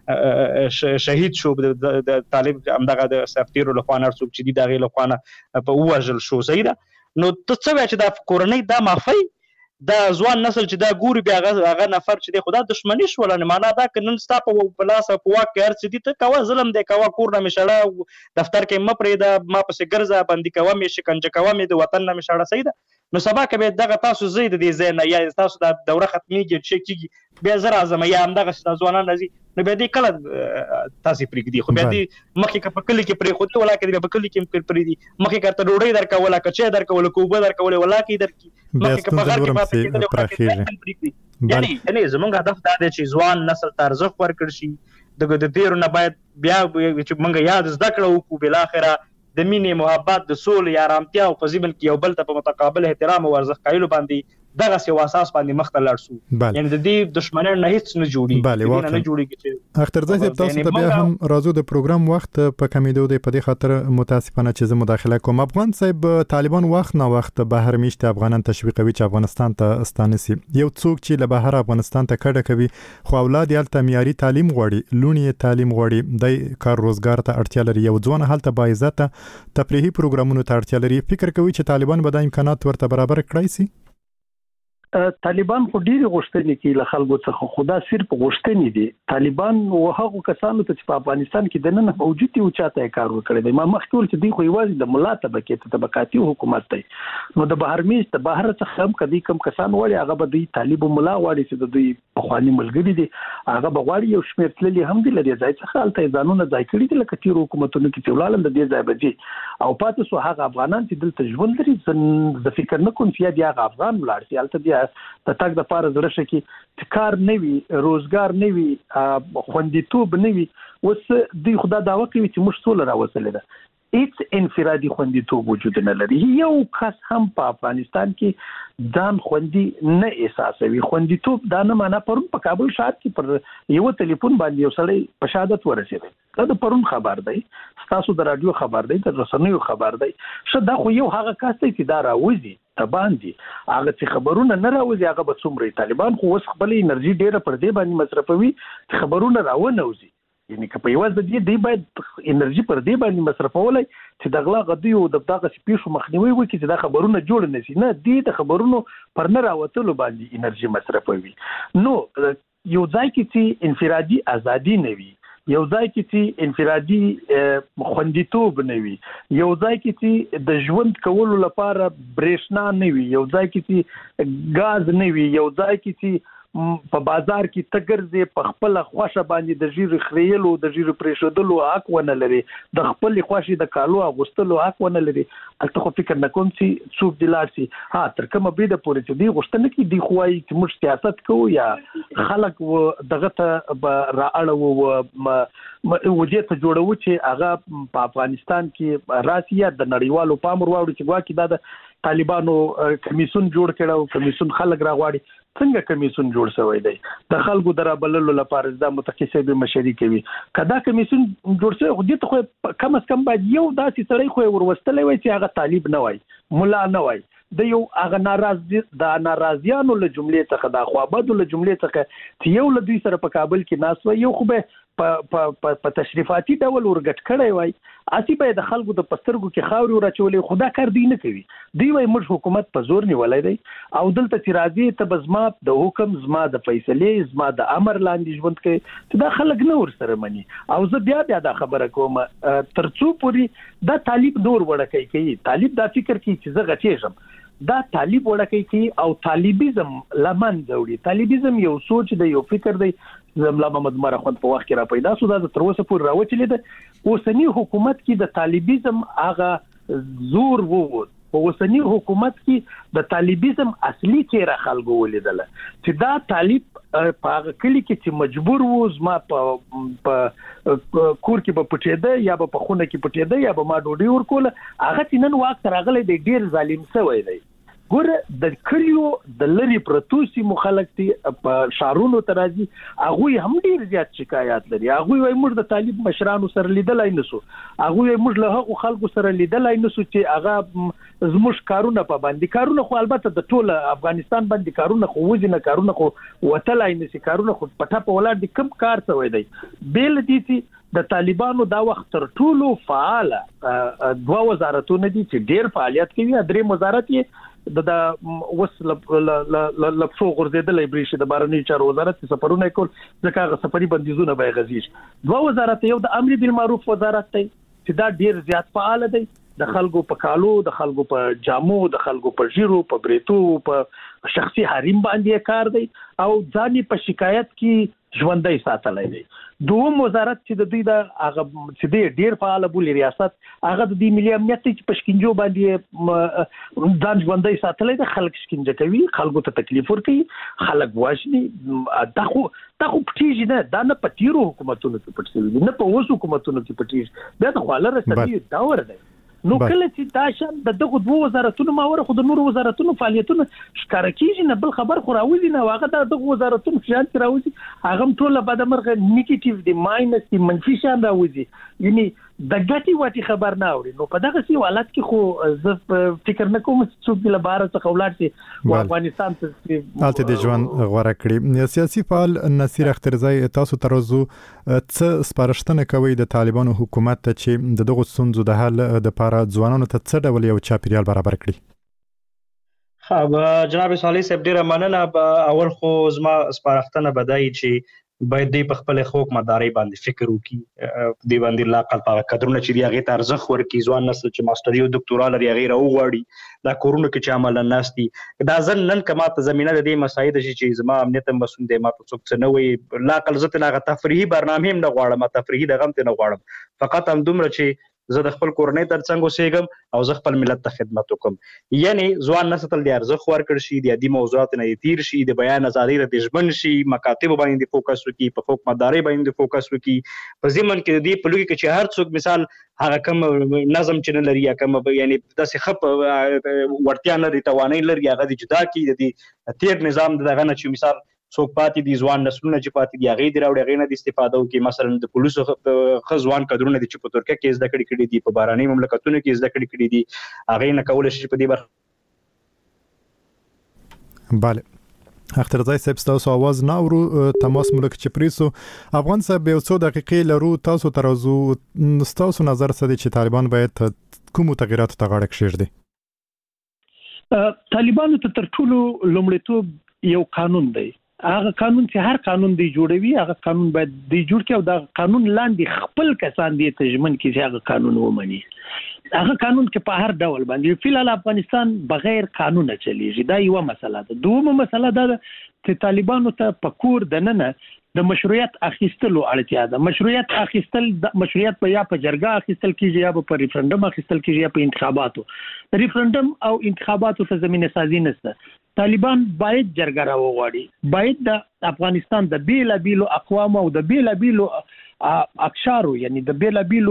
ځوان شهید شو، د طالب همدغه د سرتیرو لخوا نه هر څوک چې دي د هغې لخوا نه ووژل شو. صحیح ده؟ نو ته څه وایې چې دا کورنۍ دا معافی دا ځوان نسل چې دا ګوري بیا هغه نفر چې دی خو دا دښمني شوله، معنا دا که نن ستا په لاس او په واک کې هر څه دي، ته کوه ظلم دی کوه، کور نه مې شړه، دفتر کې مه پرېږده، ما پسې ګرځه، بندي کوه مې، شکنجه کوه مې، د وطن نه مې شړه. صحیح ده؟ نو سبا که بیا دغه تاسو ځئ د دې ځای نه، یا تاسو دا دوره ختمېږي څه کېږي، بیا زه راځم، یا همدغسې دا ځوانان راځي، نو بیا دې کله تاسې پرېږدي؟ خو بیا دې مخکې که په کلي کې پرېښودې ولا که دې په کلي کې پرېږدي، مخکې که ته ډوډۍ درکوله، که چای درکوله، که اوبه درکولې، ولا که یې درکړي، مخکې که په غر کې پاتې کېدلې. یعنې زموږ هدف دا دی چې ځوان نسل ته ارزښت ورکړل شي. د تېرو نه باید بیا چې موږ یاد زده کړه وکړو، بالاخره د مینې، محبت، د سولې، ارامتیا او په ضمن کې یو بل ته په متقابل احترام او ارزښت قایلو باندې دغسې یو اساس باندې مخ ته لاړ شو. یعنې د دې دښمنۍ نه هېڅ نه جوړېږي، نه جوړېږي. چې اخترزی صاحب، تاسو ته بیا هم راځو، د پروګرام وخت په کمیدو دی، په دې خاطر متاسفانه چې زه مداخله کوم. افغان صاحب، طالبان وخت نه وخت بهر میشت افغانان تشویقوي چې افغانستان ته ستانه سي. یو څوک چې له بهر افغانستان ته کډه کوي خو اولاد یې هلته معیاري تعلیم غواړي، لوڼې یې تعلیم غواړي، دی کار روزګار ته اړتیا لري، یو ځوان هلته باعزته تفریحي پروګرامونو ته اړتیا لري. فکر کوي چې طالبان به دا امکانات ورته برابر کړی سي؟ طالبان خو ډېرې غوښتنې کوي له خلکو څخه، خو دا صرف غوښتنې دي. طالبان هغو کسانو ته چې په افغانستان کې دننه موجود دي او چاته یې کار ورکړی دی. ما مخکې ویل چې دوی خو یوازې د ملا طبقې ته طبقاتي حکومت دی، نو د بهرمیز د بهر څخه هم که دوی کوم کسان غواړي، هغه به دوی طالب ملا غواړي چې د دوی پخواني ملګري دي، هغه به غواړي یو شمېر تللي هم دي له دې ځای څخه، هلته یې ځانونه ځای کړي دي، لکه تېرو حکومتونو کې چې ولاړل د دې ځای به ځي او پاتې سو هغه افغانان چې دلته ژوند لري. زه فکر نه کوم چې بیا هغه افغان ولاړ شي هلته بیا د تګ دپاره زړه ښه کړي، کار نه وي، روزګار نه وي، خوندیتوب نه وي. اوس دوی خو دا دعوه کوي چې موږ سوله راوستلې ده، هیڅ انفرادي خوندیتوب وجود نه لري. یو کس هم په افغانستان کې ځان خوندي نه احساسوي. خوندیتوب دا نه معنا پرون په کابل ښار کې پر یو ټلیفون باندې یو سړی په شهادت ورسېدی، دا د پرون خبر دی، ستاسو د رادیو خبر دی، د رسنیو خبر دی. ښه، دا خو یو هغه کس دی چې دا راوځي باندې، هغه چې خبرونه نه راوځي هغه به څومره. طالبان خو اوس خپل انرژي ډیره پر دې باندې مصرفوي چې خبرونه راونوځي. یعنی که په یوازې د دې باید انرژي پر دې باندې مصرفولای چې د غلا غدي او د دغه پیښو مخنیوي وکړي چې دا خبرونه جوړ نه شي، نه دې د خبرونو پر نه راوتلو باندې انرژي مصرفوي. نو یو ځای کې چې انفرادي ازادي نه وي، یو ځای کې چې انفرادي خوندیتوب نه وي، یو ځای کې چې د ژوند کولو لپاره برېښنا نه وي، یو ځای کې چې ګاز نه وي، یو ځای کې چې په بازار کې تګرځي په خپل خوښه باندې د ژیرو خریلو د ژیرو پرېښودلو حق ونه لري، د خپل خوښې د کالو اغوستلو حق ونه لري. البته خو فکر نه کوم چې څوک دی لاړ شي. ها، تر کومه بېده پورې چې دوی غوښتنه کوي، دوی خو وایي چې موږ سیاست کوو یا خلک دغه ته به رااړوو، وجې ته جوړوو چې هغه په افغانستان کې راسي یا د نړیوالو پام ور واوړي چې ګواکې دا د طالبانو کمیسون جوړ کړو، کمیسون خلک راغواړي. څنګه کمیسون جوړ شوی دی؟ د خلکو درابللو لپاره د متخصصې مشري کوي. کدا کمیسون جوړ شوی خو دې ته خو کم از کم باید یو داسې سړی خو وروستلی وای چې هغه طالب نه وای، ملا نه وای، د یو هغه ناراضیانو له جملې څخه د خوابدو له جملې څخه چې یو له دوی سره په کابل کې ناست وای، یو خو به په تشریفاتي ډول ورګټ کړی وای، اسی به د خلکو د پسترګو کې خاوري ورچولې. خدا کار دی نه کوي. دی وای موږ حکومت په زور نیولای دی او دلته چې راځي ته به زما د حکم، زما د فیصلې، زما د امر لاندې ژوند کوي، چې دا خلک نه ورسره مني. او زه بیا دا خبره کوم ترڅو پورې دا طالب نور وړکې کوي، طالب دا فکر کوي چې زه غټېږم، دا طالب وړکې کوي او طالبیزم لمن ځوړي. طالبیزم یو سوچ دی، یو فکر دی. زملا محمد عمر اخوند په وخت کې را پیدا شو، دا تر اوسه پورې راوچلې ده. اوسنی حکومت کې د طالبیزم هغه زور وو، په اوسنی حکومت کې د طالبیزم اصلي چهره خلکو ولیدل چې دا طالب په هغه کلی کې چې مجبور وو زما په کور کې به پټېده یا به په خونه کې پټېده یا به ما ډوډۍ ورکوله، هغه چې نن وخت راغلی دی ډیر ظالم شوی دی. ګوره د کلیو د لری پروتوسی مخالفت په شارونو ترازی هغه هم ډیر زیات شکایات لري. هغه وای موږ د طالب مشرانو سره لیدلای نسو، هغه وای موږ له هغو خلکو سره لیدلای نسو چې هغه زموږ کارونه په باندې کارونه خو البته د ټول افغانستان باندې کارونه خو وځنه کارونه خو وتلای نسی، کارونه خو پټه په ولر دي. کم کار څوي دی بیل دي چې د طالبانو دا وخت تر ټولو فعال دوه وزارتونه دي چې ډیر فعالیت کوي. درې وزارت یې د وس لپسو غورځیدلې بریښي د بهرنیو چارو وزارت سفرونه کول، ځکه هغه سفري بندیزونه به غزيش. دوه وزارت، یو د امر بالمعروف وزارت دی چې دا ډیر زیات فعال دی، د خلکو په کالو، د خلکو په جامو، د خلکو په ژیرو، په بریتو، په شخصي حریم باندې کار دی او ځاني په شکایت کې ژوندۍ ساتلای دی. دوم وزارت چې د دوی د هغه چې د ډیر فعال بولی ریاست، هغه د ملي امنیت چې په شکنجو باندې ځان ژوندۍ ساتلای دی، خلک شکنجه کوي، خلکو ته تکلیف ورکوي، خلک واجني. دا خو پټیږي نه، دا نه په تیرو حکومتونو کې پټیږي، نه په اوس حکومتونو کې پټیږي. دا د خواله رسېدي دور دی. نو کله چې دا شان دغه دوه وزارتونو ماوره خو د نور وزارتونو فعالیتونه ښکار کیږي نه، بل خبر خو راوځي نه، هغه دغه وزارتونو شان راوځي، هغه ټول بعد مرغه نیگیټیو دی، ماینس دی، منفي شان راوځي، یعنی د ګټي واټي خبر نه اوري. نو په دغه سی حالت کې خو زه فکر نه کوم چې څوک د بهر څخه ولاړ شي افغانستان ته الته د ژوند غوړه کړی. سیاسي فعال نصیر اخترزای، تاسو ترازو څه سپارښتنه کوي د طالبانو حکومت ته چې دغه ستونزو د حل د لپاره ځوانانو ته څه ډول یو چاپیریال برابر کړي؟ جناب صالح صاحب ډیره مننه. اول خو زما سپارښتنه بدای چې باید دی په خپل حقوق مداري باندې فکر وکړي، دی باندې لاقل په قدرونه چې دی هغه ته ارزښت ورکړي. ځوان نسل چې ماستری او ډاکټورا لري هغه راوغواړي، دا کورونه کې چې عمل ناشتي دا ځل نن کما ته زمينه د دې مسایل چې زما امنیت مسؤل دی، ما په څوک څه نه وي، لاقل زه ته تفریحي برنامه هم نه غواړم، تفریحي دغه هم نه غواړم، فقط هم دومره چې زه د خپل کورنۍ ترڅنګ اوسېږم او زه خپل ملت ته خدمت وکم. یعنی ځوان نسل د ارزښت ورکړ شي، د عادي موضوعات نه تیر شي، د بیان ازادي د ژوند شي، مکاتب باندې فوکس وکړي، په حقوق مداري باندې فوکس وکړي، په ضمن کې د دې په لوګي کې چې هر څوک مثال هغه کم نظم چې نه لري یا کم یعنی داسې خپ ورتیا نه لري، توانایي لري، هغه د جدا کی د تیر نظام دغه نه چې مثال څوک پاتې دي ځوان نسلونه چې پاتې دي هغه دی راوړي، هغه نه د استفاده وکړي. مثلا د پولیسو خزوان کډرونه دي چې په ترکیه کې زده کړې دي، په بهراني مملکتونو کې زده کړې دي، هغه نه کول شي په دې برخه. بله اخترزای صاحب، تاسو आवाज نه اورو، تماس ملک چې پریسو افغان صاحب یو څو دقیقې لرو، تاسو ترازو تاسو نظر څه دی چې طالبان باید کوم تغیرات ته غاړه کېږدي؟ طالبانو ته تر ټولو لومړیتوب یو قانون دی. هغه قانون چې هر قانون دی جوړوي، هغه قانون باید دی جوړ کړي او دا قانون لاندې خپل کسان دی تجمن کې چې هغه قانون ومني. هغه قانون کې په هر ډول باندې فلال افغانستان بغیر قانون چلیږي. دا یو مسله ده. دومره مسله ده چې طالبانو ته په کور دننه د مشروعیت اخیستلو اړتیا ده. مشروعیت اخیستل د مشروعیت په یا په جرګه اخیستل کیږي یا په ریفرندم اخیستل کیږي یا په انتخاباتو. ریفرندم او انتخاباتو ته زمينه سازي نشته. طالبان باید جرګه راوغواړي، باید د افغانستان د بیلابیلو اقوام او د بیلابیلو اقشارو یعنی د بیلابیلو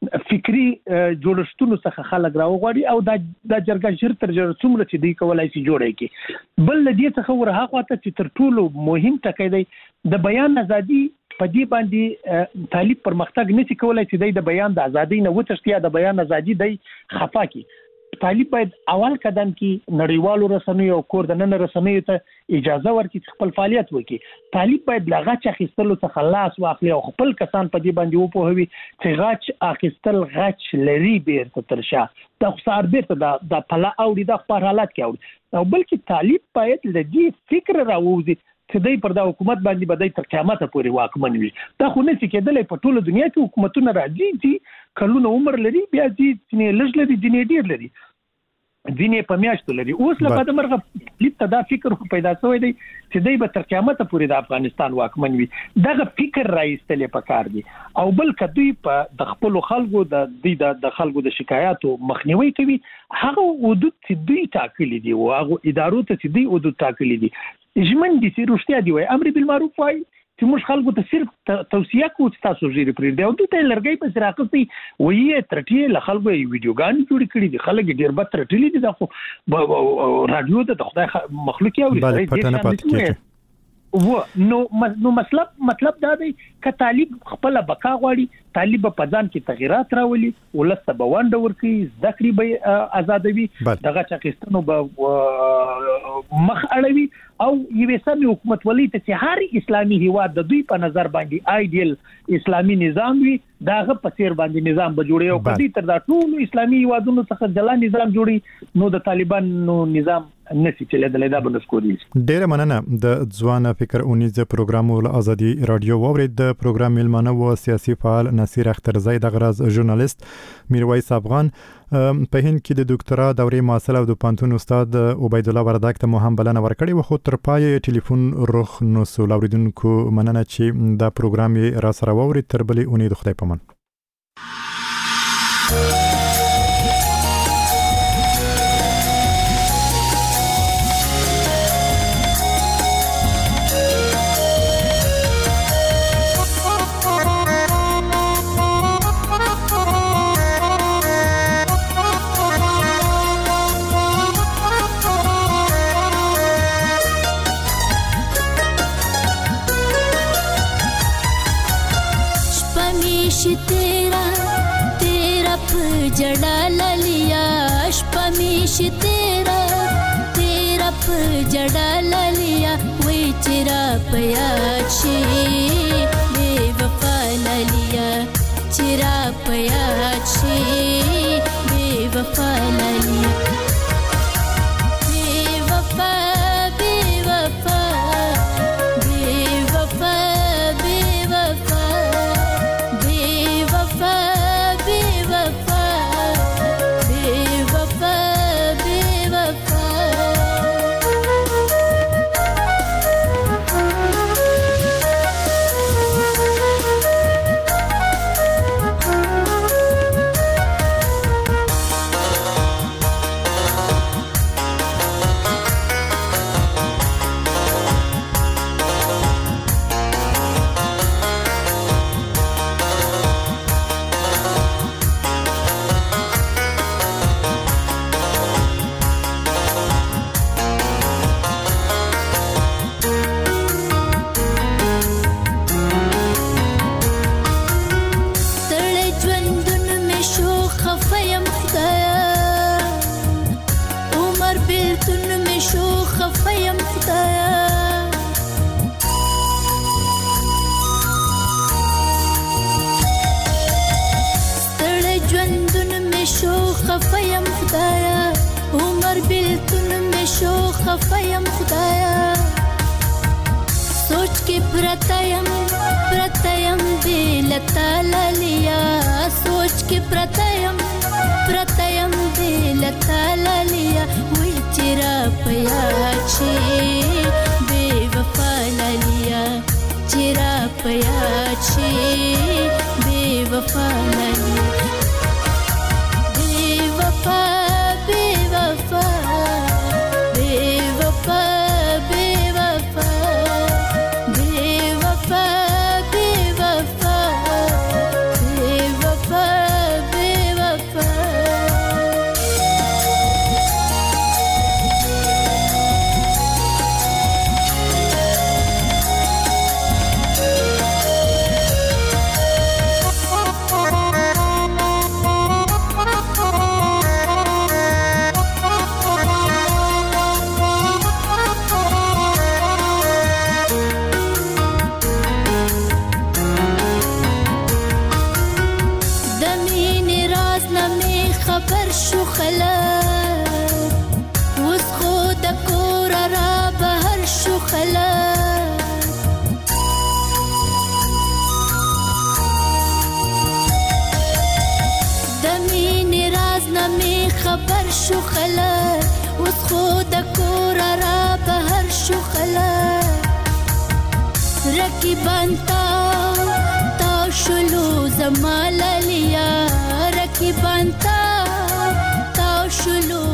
فکری جوړښتونو څخه خلک راوغواړي او دا جرګه ژر تر ژره څومره چې دوی کولای شي جوړه کړي. بل له دې څخه ورهاخوا ته چې تر ټولو مهم ټکی دی د بیان ازادي په دې باندې طالب پرمختګ نشي کولای چې د بیان د ازادۍ نه وتښتي یا د بیان ازادي دی خفا کی. طالب باید اول قدم کې نړیوالو رسنیو او کور د نن رسنیو ته اجازه ورکړي خپل فعالیت وکړي. طالب باید لغچ اخیستلو څخه لاس واخلي او خپل کسان په دې باندې وپوهوي چې غچ اخیستل غچ لري بیرته ترشا د خسار بیرته د پلا اوړي د خبر حالت کې اوړي او بلکې طالب باید لدی فکر راوځي چې دای پر دا حکومت باندې بدای تر قیامت پورې واکمن وي. دا خو نه چې کېدلې په ټوله دنیا کې حکومتونه راځي چې کلونه عمر لري بیا چې لږ لري ځینې ډیر لري ځینې په میاشتو لري. اوس لکه د مرغه لیت دا فکر پیدا شوی دی چې دای به تر قیامت پورې د افغانستان واکمن وي. دغه فکر راایستلې پکار دي او بل کدی په د خپل خلکو د خلکو د شکایاتو مخنیوي کوي. هغه حدود چې دوی ټاکلي دي او هغه ادارو ته چې دوی حدود ټاکلي دي ژمن دي چې رښتیا دی وای امر بالمعروف وای چې موږ خلکو ته صرف توصیه کوو چې تاسو ژیرې پرې دی او دوی ته لرګي په سراقتي وایي ترټي له خلکو ویډیوګان جوړ کړي دي خلک ډیر بد ترټلي دي د رادیو د خدای مخلوق یو لري نو مطلب دا دی ک طالب خپل بقا غواړي طالب په ځان کې تغیرات راولي ولسته به وانډ ورکي ذکرې به آزادوي دغه چاکستانو به مخ اړوي او یوه سمي حکومت ولې ته چې هر اسلامي هیواد د دوی په نظر باندې آیډیل اسلامي نظام وي داغه په سیر باندې نظام به جوړي او کدي تر دا ټول اسلامي هیوادونو څخه جلا نظام جوړي نو د طالبانو نظام نسی چې له دا بنسکوري. ډیره مننه د ځوان فکر اونیز پروګرام ول ازادي رادیو وورید د پروګرام ملمنه و سیاسي فعال نصیر اخترزی د غرض ژورنالیست میرویس افغان په هند کې د ډاکټرا دورې ماصل او د پانتون استاد عبید الله وردک ته مهم بلنه ورکړي و خو تر پای ټلیفون رخ نو سولاوریدونکو مننه چې دا پروګرام را سره وورید تر بلې اونې د خدای پامان. तेरा जड़ा लिया वही चिरा पयाची बेवफा लिया चिरा पयाची बेवफा लिया बेवफा बेवफा बेवफा बेवफा बेवफा बेवफा خفایم خدایا سوچ کے پرتایم دل تعالی سوچ کے پرتایم دل تعالی وی چرا پیاچی بے وفا لیا چرا پیاچی بے وفا لیا بے وفا بے وفا خبر شو خلک اوس خو د کور را بهر شو خلک رقیبان تا شلو زما لالیا رقیبان تا شلو